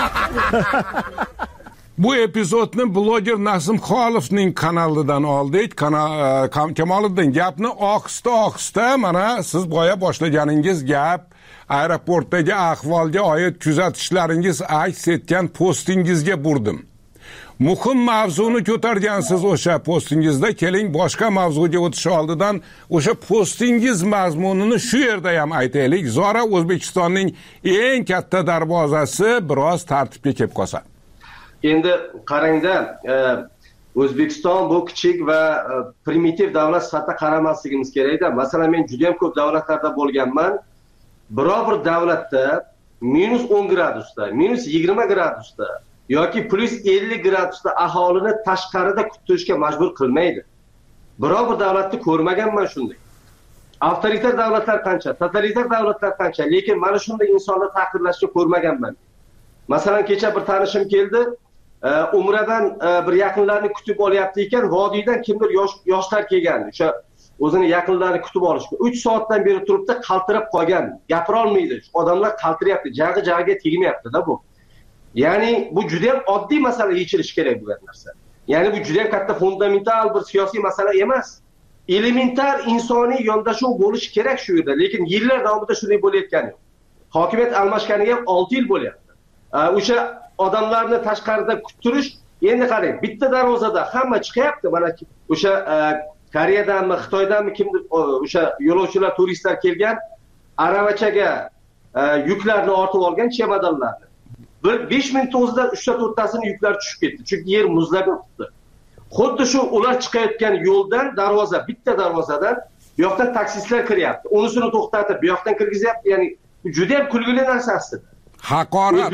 Bu epizodni bloger Nasim Xolovning kanalidan oldik. Kamoliddin, gapni ohista mana siz boya boshlaganingiz gap aeroportdagi ahvolga oid kuzatishlaringiz aks etgan postingizga burdim. Muhim mavzuni ko'targansiz o'sha postingizda. Keling boshqa mavzuga o'tish oldidan o'sha postingiz mazmunini shu yerda ham aytaylik. Zora O'zbekistonning eng katta darvozasi biroz tartibga kelib qolsa. endi qarangda, O'zbekiston bu kichik va primitiv davlat sifatida qaramasligimiz kerakda. Masalan, men juda ham ko'p davlatlarda bo'lganman. Biror bir davlatda -10 gradusda, -20 gradusda yoki +50 gradusda aholini tashqarida kuttirishga majbur qilmaydi. Biror bir davlatni ko'rmaganman shunday. Avtoritar davlatlar qancha, totalitar davlatlar qancha, lekin mana shunday insonni taqdirlashni ko'rmaganman. Masalan, kecha bir tanishim keldi, umradan bir yaqinlarni kutib olyapti ekan, vodiydan kimdir yoshlar kelgan, o'sha o'zini yaqinlarini kutib olishga 3 soatdan beri turibdi, qaltirab qolgan, gapira olmaydi. Odamlar qaltiryapti, jag'i tegmayapti-da bu. Ya'ni bu juda ham oddiy masala, yechilishi kerak bo'lgan narsa. Ya'ni bu juda ham katta fundamental bir siyosiy masala emas. Elementar insoniy yondashuv bo'lishi kerak shu yerda, lekin yillar davomida shunday bo'layotgani yo'q. Hokimiyat almashganiga ham 6 yil bo'lyapti. O'sha odamlarni tashqarida kuttirish, endi qarang, bitta darvozada hamma chiqyapti, mana o'sha Koreyadanmi, Xitoydanmi kimdir o'sha yo'lovchilar, turistlar kelgan, aravachaga yuklarni ortib olgan chemadonlarni. 5 minut o'zida 3-4tasini yuklar tushib ketdi, chunki yer muzlab yotibdi. Xuddi shu ular chiqayotgan yo'ldan bitta darvozadan bu yoqdan taksistlar kiryapti. Unisini to'xtatib, bu yoqdan kirgizyapti. Ya'ni juda ham kulgili narsa aslida. Haqorat.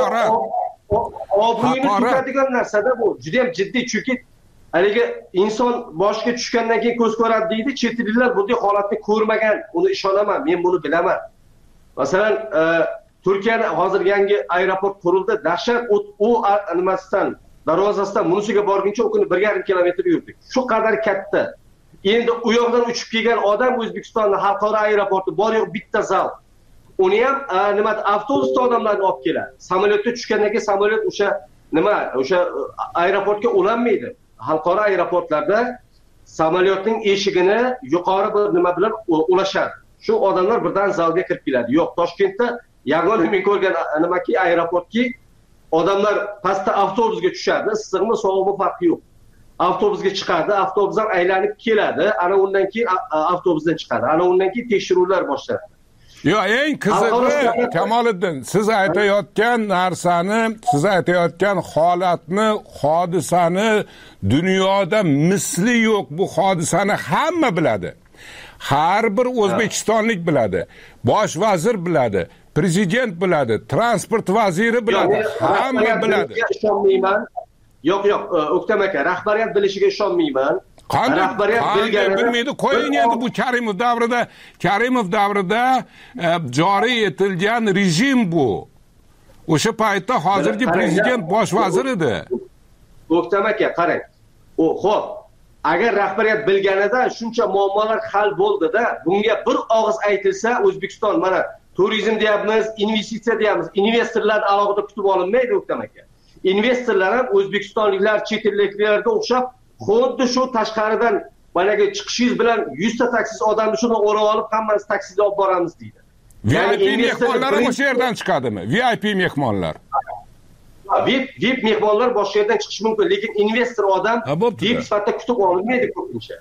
Obro'yini tutadigan narsa-da bu. Juda ham jiddiy, chunki haligi inson boshiga tushgandan keyin ko'z ko'radi deydi. Chet elliklar bunday holatni ko'rmagan. Uni ishonaman, men buni bilaman. Masalan, Turkiyada hozir yangi aeroport qurildi. Dahshat u nimasidan, darvozasidan bunisiga borguncha o'kini 1,5 kilometr yurdik. Shu qadar katta. Endi u yoqdan uchib kelgan odam O'zbekistonning xalqaro aeroporti bor yo'q bitta zal. Uni ham avtobusda odamlarni olib keladi. Samolyotga tushgandan keyin samolyot o'sha aeroportga ulanmaydi. Xalqaro aeroportlarda samolyotning eshigini yuqori bir nima bilan ulashadi. Shu odamlar birdan zalga kirib keladi. Yo'q, Toshkentda yagona men ko'rgan nimaki aeroportki, odamlar pastda avtobusga tushadi, issiqmi, sovuqmi farqi yo'q. Avtobusga chiqadi, avtobusdan aylanib keladi, ana undan keyin avtobusdan chiqadi. Ana undan keyin tekshiruvlar boshlanadi. Yo'q, eng qizig'i Kamoliddin, siz aytayotgan narsani, siz aytayotgan holatni, hodisani dunyoda misli yo'q. Bu hodisani hamma biladi. Har bir o'zbekistonlik biladi. Bosh vazir biladi, prezident biladi, transport vaziri biladi, hamma biladi. Yo'q, O'ktam aka, rahbariyat bilishiga ishonmayman. Rahbariyat bilmaydi. Qo'ying endi bu Karimov davrida joriy etilgan rejim bu. O'sha paytda hozirgi prezident bosh vazir edi. O'ktam aka, qarang. Xo'p, agar rahbariyat bilganida shuncha muammolar hal bo'ldi-da, bunga bir og'iz aytilsa, O'zbekiston mana turizm deyapmiz, investitsiya deyapmiz, investorlar alohida kutib olinmaydi O'ktam aka. Investorlar ham o'zbekistonliklar, chet elliklarga o'xshab xuddi shu tashqaridan managa chiqishingiz bilan 100 ta taksiz odamni shuni o'rab olib, hammasi taksida olib boramiz deydi. VIP mehmonlar o'sha yerdan chiqadimi? VIP mehmonlar. VIP mehmonlar boshqa yerdan chiqishi mumkin, lekin investor odam VIP sifatida kutib olinmaydi ko'pincha.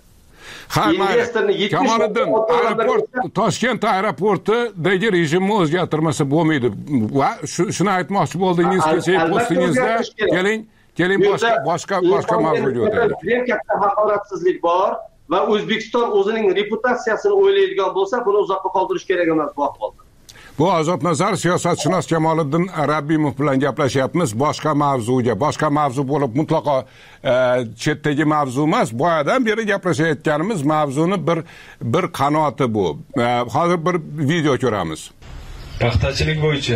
Kamoliddin, Toshkent aeroportidagi rejimni o'zgartirmasa bo'lmaydi. Va shuni aytmoqchi bo'ldingiz kecha postingizda. Keling boshqa mavzuga o'taylik. Juda katta haqoratsizlik bor va O'zbekiston o'zining reputatsiyasini o'ylaydigan bo'lsa, buni uzoqqa qoldirish kerak emas bu ahvolda. Bu Ozodnazar siyosatshunos Kamoliddin Rabbimov bilan gaplashyapmiz. Boshqa mavzu bo'lib, mutlaqo chetdagi mavzu emas. Boyadan beri gaplashayotganimiz mavzuni bir qanoti bu. Hozir bir video ko'ramiz. Paxtachilik bo'yicha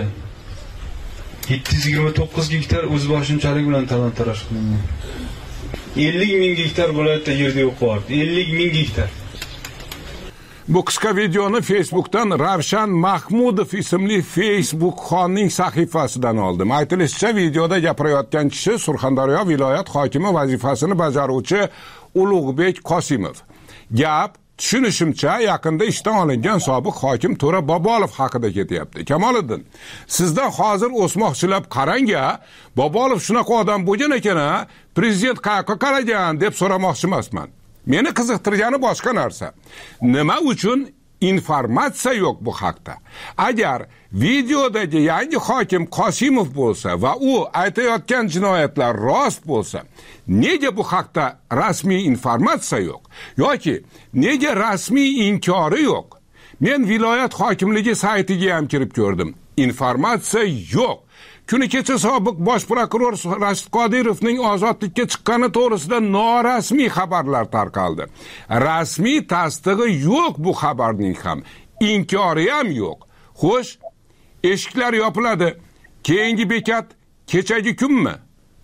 729 gektar o'zboshimchalik bilan talon-taroj qilingan. 50 ming gektar viloyatda yerda yo'q bo'ldi. 50 ming gektar. Bu qisqa videoni Facebookdan Ravshan Mahmudov ismli Facebook xonning sahifasidan oldim. Aytilishicha, videoda gapirayotgan kishi Surxondaryo viloyat hokimi vazifasini bajaruvchi Ulug'bek Qosimov. Gap tushunishimcha yaqinda ishdan olingan sobiq hokim To'ra Bobolov haqida ketyapti. Kamoliddin, sizdan hozir o'smoqchilab qarang-a, Bobolov shunaqa odam bo'lgan ekan-a, prezident qayoqqa qaragan deb so'ramoqchi emasman. Meni qiziqtirgani boshqa narsa. Nima uchun informatsiya yo'q bu haqda. Agar videodagi yangi hokim Qosimov bo'lsa va u aytayotgan jinoyatlar rost bo'lsa, nega bu haqda rasmiy informatsiya yo'q? Yoki nega rasmiy inkori yo'q? Men viloyat hokimligi saytiga ham kirib ko'rdim. Informatsiya yo'q. Kuni kecha sobiq bosh prokuror Rashid Qodirovning ozodlikka chiqqani to'g'risida norasmiy xabarlar tarqaldi. Rasmiy tasdig'i yo'q bu xabarning ham, inkori ham yo'q. Xo'sh, eshiklar yopiladi. Keyingi bekat kechagi kunmi?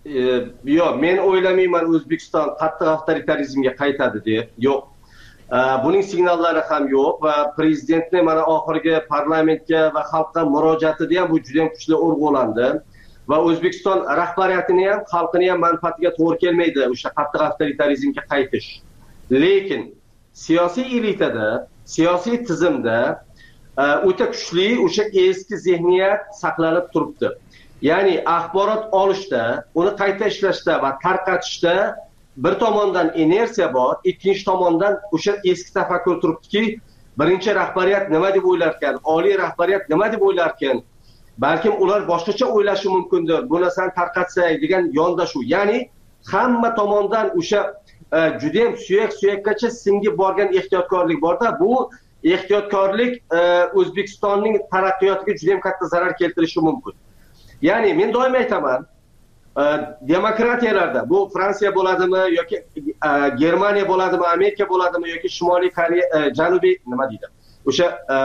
Yo'q, men o'ylamayman O'zbekiston qattiq avtoritarizmga qaytadi deb. Yo'q. Buning signallari ham yo'q va prezidentning mana oxirgi parlamentga va xalqqa murojaatida ham bu juda ham kuchli urg'ulandi va O'zbekiston rahbariyatini ham, xalqini ham manfaatiga to'g'ri kelmaydi o'sha qattiq avtoritarizmga qaytish. Lekin siyosiy elitada, siyosiy tizimda o'ta kuchli o'sha eski zihniyat saqlanib turibdi. Ya'ni axborot olishda, uni qayta ishlashda va tarqatishda bir tomondan inersiya bor, ikkinchi tomondan o'sha eski tafakkur turibdiki, birinchi rahbariyat nima deb o'ylar ekan, oliy rahbariyat nima deb o'ylar ekan, balkim ular boshqacha o'ylashi mumkindir, bu narsani tarqatsak degan yondashuv. Ya'ni hamma tomondan o'sha juda ham suyak-suyakkacha singib borgan ehtiyotkorlik borda, bu ehtiyotkorlik O'zbekistonning taraqqiyotiga juda ham katta zarar keltirishi mumkin. Ya'ni men doim aytaman, demokratiyalarda bu Fransiya bo'ladimi yoki Germaniya bo'ladimi, Amerika bo'ladimi yoki Shimoliy Koreya, Janubiy nima deydi? O'sha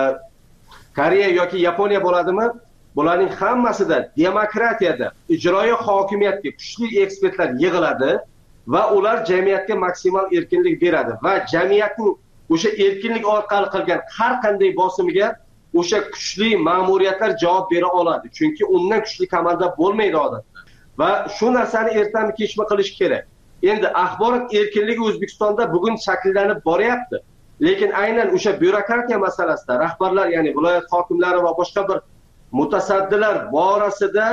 Koreya yoki Yaponiya bo'ladimi? Bularning hammasida demokratiyada ijroiy hokimiyatga kuchli ekspertlar yig'iladi va ular jamiyatga maksimal erkinlik beradi va jamiyatning o'sha erkinlik orqali qilgan har qanday bosimiga o'sha kuchli ma'muriyatlar javob bera oladi. Chunki undan kuchli komanda bo'lmaydi odatda. Va shu narsani ertami kechmi qilish kerak. Endi axborot erkinligi O'zbekistonda bugun shakllanib boryapti. Lekin aynan o'sha byurokratiya masalasida rahbarlar, ya'ni viloyat hokimlari va boshqa bir mutasaddilar borasida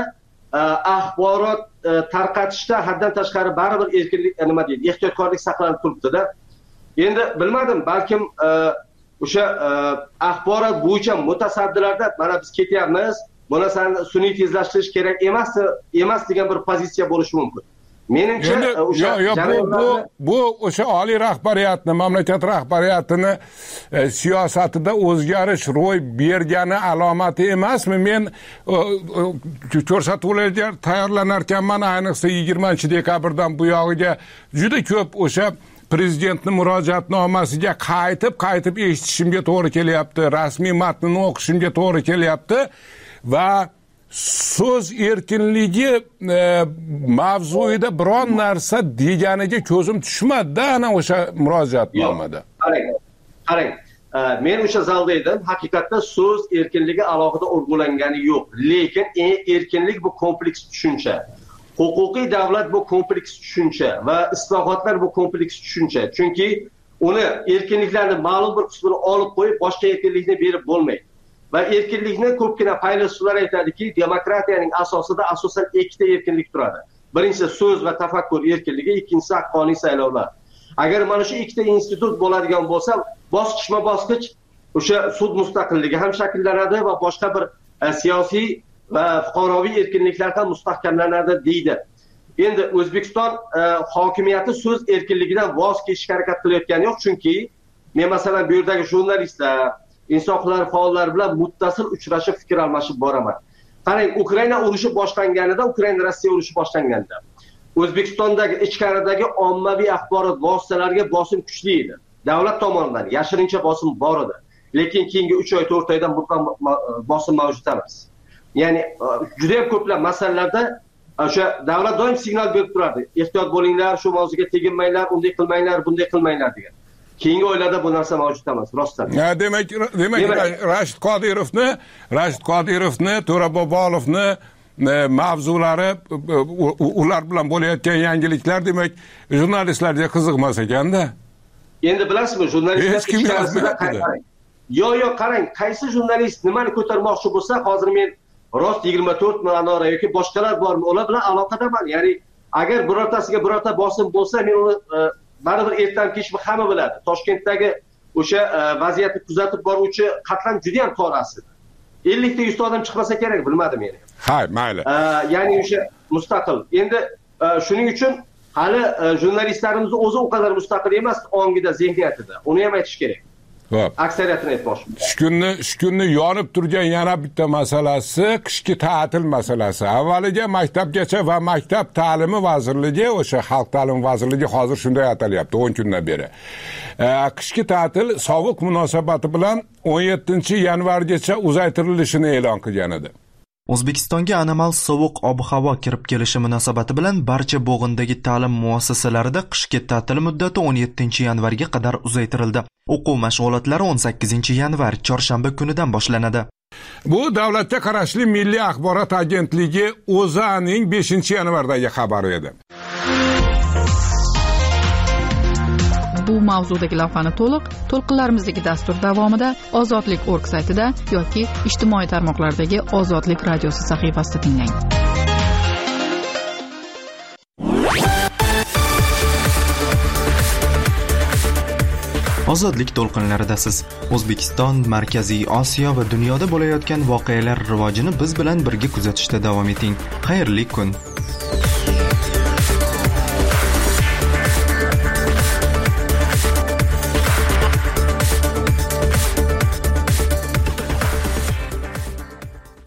axborot tarqatishda haddan tashqari baribir erkinlik nima deydi, ehtiyotkorlik saqlanib turibdi-da. Endi bilmadim, balkim o'sha axborot bo'yicha mutasaddilarda mana biz ketyapmiz, bu narsani sun'iy tezlashtirish kerak emas degan bir pozitsiya bo'lishi mumkin. Menimcha o'sha bu o'sha oliy rahbariyatni, mamlakat rahbariyatini siyosatida o'zgarish ro'y bergani alomati emasmi? Men ko'rsatuvlarga tayyorlanar ekanman, ayniqsa 20-dekabrdan bu yog'iga juda ko'p o'sha prezidentning murojaatnomasiga qaytib eshitishimga to'g'ri kelyapti, rasmiy matnini o'qishimga to'g'ri kelyapti va so'z erkinligi mavzuida biron narsa deganiga ko'zim tushmadi-da ana o'sha murojaatnomada. Qarang, men o'sha zalda edim, haqiqatda so'z erkinligi alohida urg'ulangani yo'q. Lekin erkinlik bu kompleks tushuncha. Huquqiy davlat bu kompleks tushuncha va islohotlar bu kompleks tushuncha. Chunki uni erkinliklarning ma'lum bir qismini olib qo'yib, boshqa erkinlikni berib bo'lmaydi. Va erkinlikni ko'pgina faylasuflar aytadiki, demokratiyaning asosida asosan ikkita erkinlik turadi. Birinchisi so'z va tafakkur erkinligi, ikkinchisi haqqoniy saylovlar. Agar mana shu ikkita institut bo'ladigan bo'lsa, bosqichma-bosqich o'sha sud mustaqilligi ham shakllanadi va boshqa bir siyosiy va fuqaroviy erkinliklar ham mustahkamlanadi deydi. Endi O'zbekiston hokimiyati so'z erkinligidan voz kechishga harakat qilayotgani yo'q, chunki men masalan bu yerdagi jurnalistlar, inson huquqlari faollari bilan muttasil uchrashib fikr almashib boraman. Qarang, Ukraina urushi boshlanganida, Ukraina-Rossiya urushi boshlanganida O'zbekistondagi ichkaridagi ommaviy axborot vositalariga bosim kuchli edi. Davlat tomonidan yashirincha bosim bor edi. Lekin keyingi 3 oy 4 oydan buyon bosim mavjud emas. Ya'ni juda ham ko'plab masalalarda o'sha davlat doim signal berib turardi. Ehtiyot bo'linglar, shu mavzuga teginmanglar, unday qilmanglar, bunday qilmanglar degan. Keyingi oylarda bu narsa mavjud emas, rostdan. Demak Rashid Qodirovni, To'ra Bobolovni mavzulari, ular bilan bo'layotgan yangiliklar demak jurnalistlarga qiziqmas ekanda. Endi bilasizmi, jurnalistlar ichkarisida yo'q, qarang, qaysi jurnalist nimani ko'tarmoqchi bo'lsa, hozir men rost 24 Manora yoki boshqalar bormi, ular bilan aloqadaman. Ya'ni agar birortasiga birorta bosim bo'lsa, men uni baribir ertadan kechmi hamma biladi. Toshkentdagi o'sha vaziyatni kuzatib boruvchi qatlam juda ham tor aslida. 50 ta 100 ta odam chiqmasa kerak, bilmadim men. Hay, mayli. Ya'ni o'sha mustaqil. Endi shuning uchun hali jurnalistlarimiz o'zi o kadar mustaqil emas ongida, zehniyatida. Uni ham aytish kerak. Xo'p. Aksariyatini aytmoqchiman. Shu kunni yonib turgan yana bitta masalasi qishki ta'til masalasi. Avvaliga maktabgacha va maktab ta'limi vazirligi, o'sha xalq ta'limi vazirligi hozir shunday atalyapti 10 kundan beri. Qishki ta'til sovuq munosabati bilan 17-yanvargacha uzaytirilishini e'lon qilgan edi. O'zbekistonga anomal sovuq ob-havo kirib kelishi munosabati bilan barcha bo'g'indagi ta'lim muassasalarida qishki ta'til muddati 17-yanvarga qadar uzaytirildi. O'quv mashg'ulotlari 18-yanvar chorshanba kunidan boshlanadi. Bu davlatga qarashli Milliy axborot agentligi O'zAning 5-yanvardagi xabari edi. Bu mavzudagi lavhani to'lqinlarimizdagi dastur davomida ozodlik.org saytida yoki ijtimoiy tarmoqlardagi Ozodlik radiosi sahifasida tinglang. Ozodlik to'lqinlaridasiz. O'zbekiston, Markaziy Osiyo va dunyoda bo'layotgan voqealar rivojini biz bilan birga kuzatishda davom eting. Xayrli kun.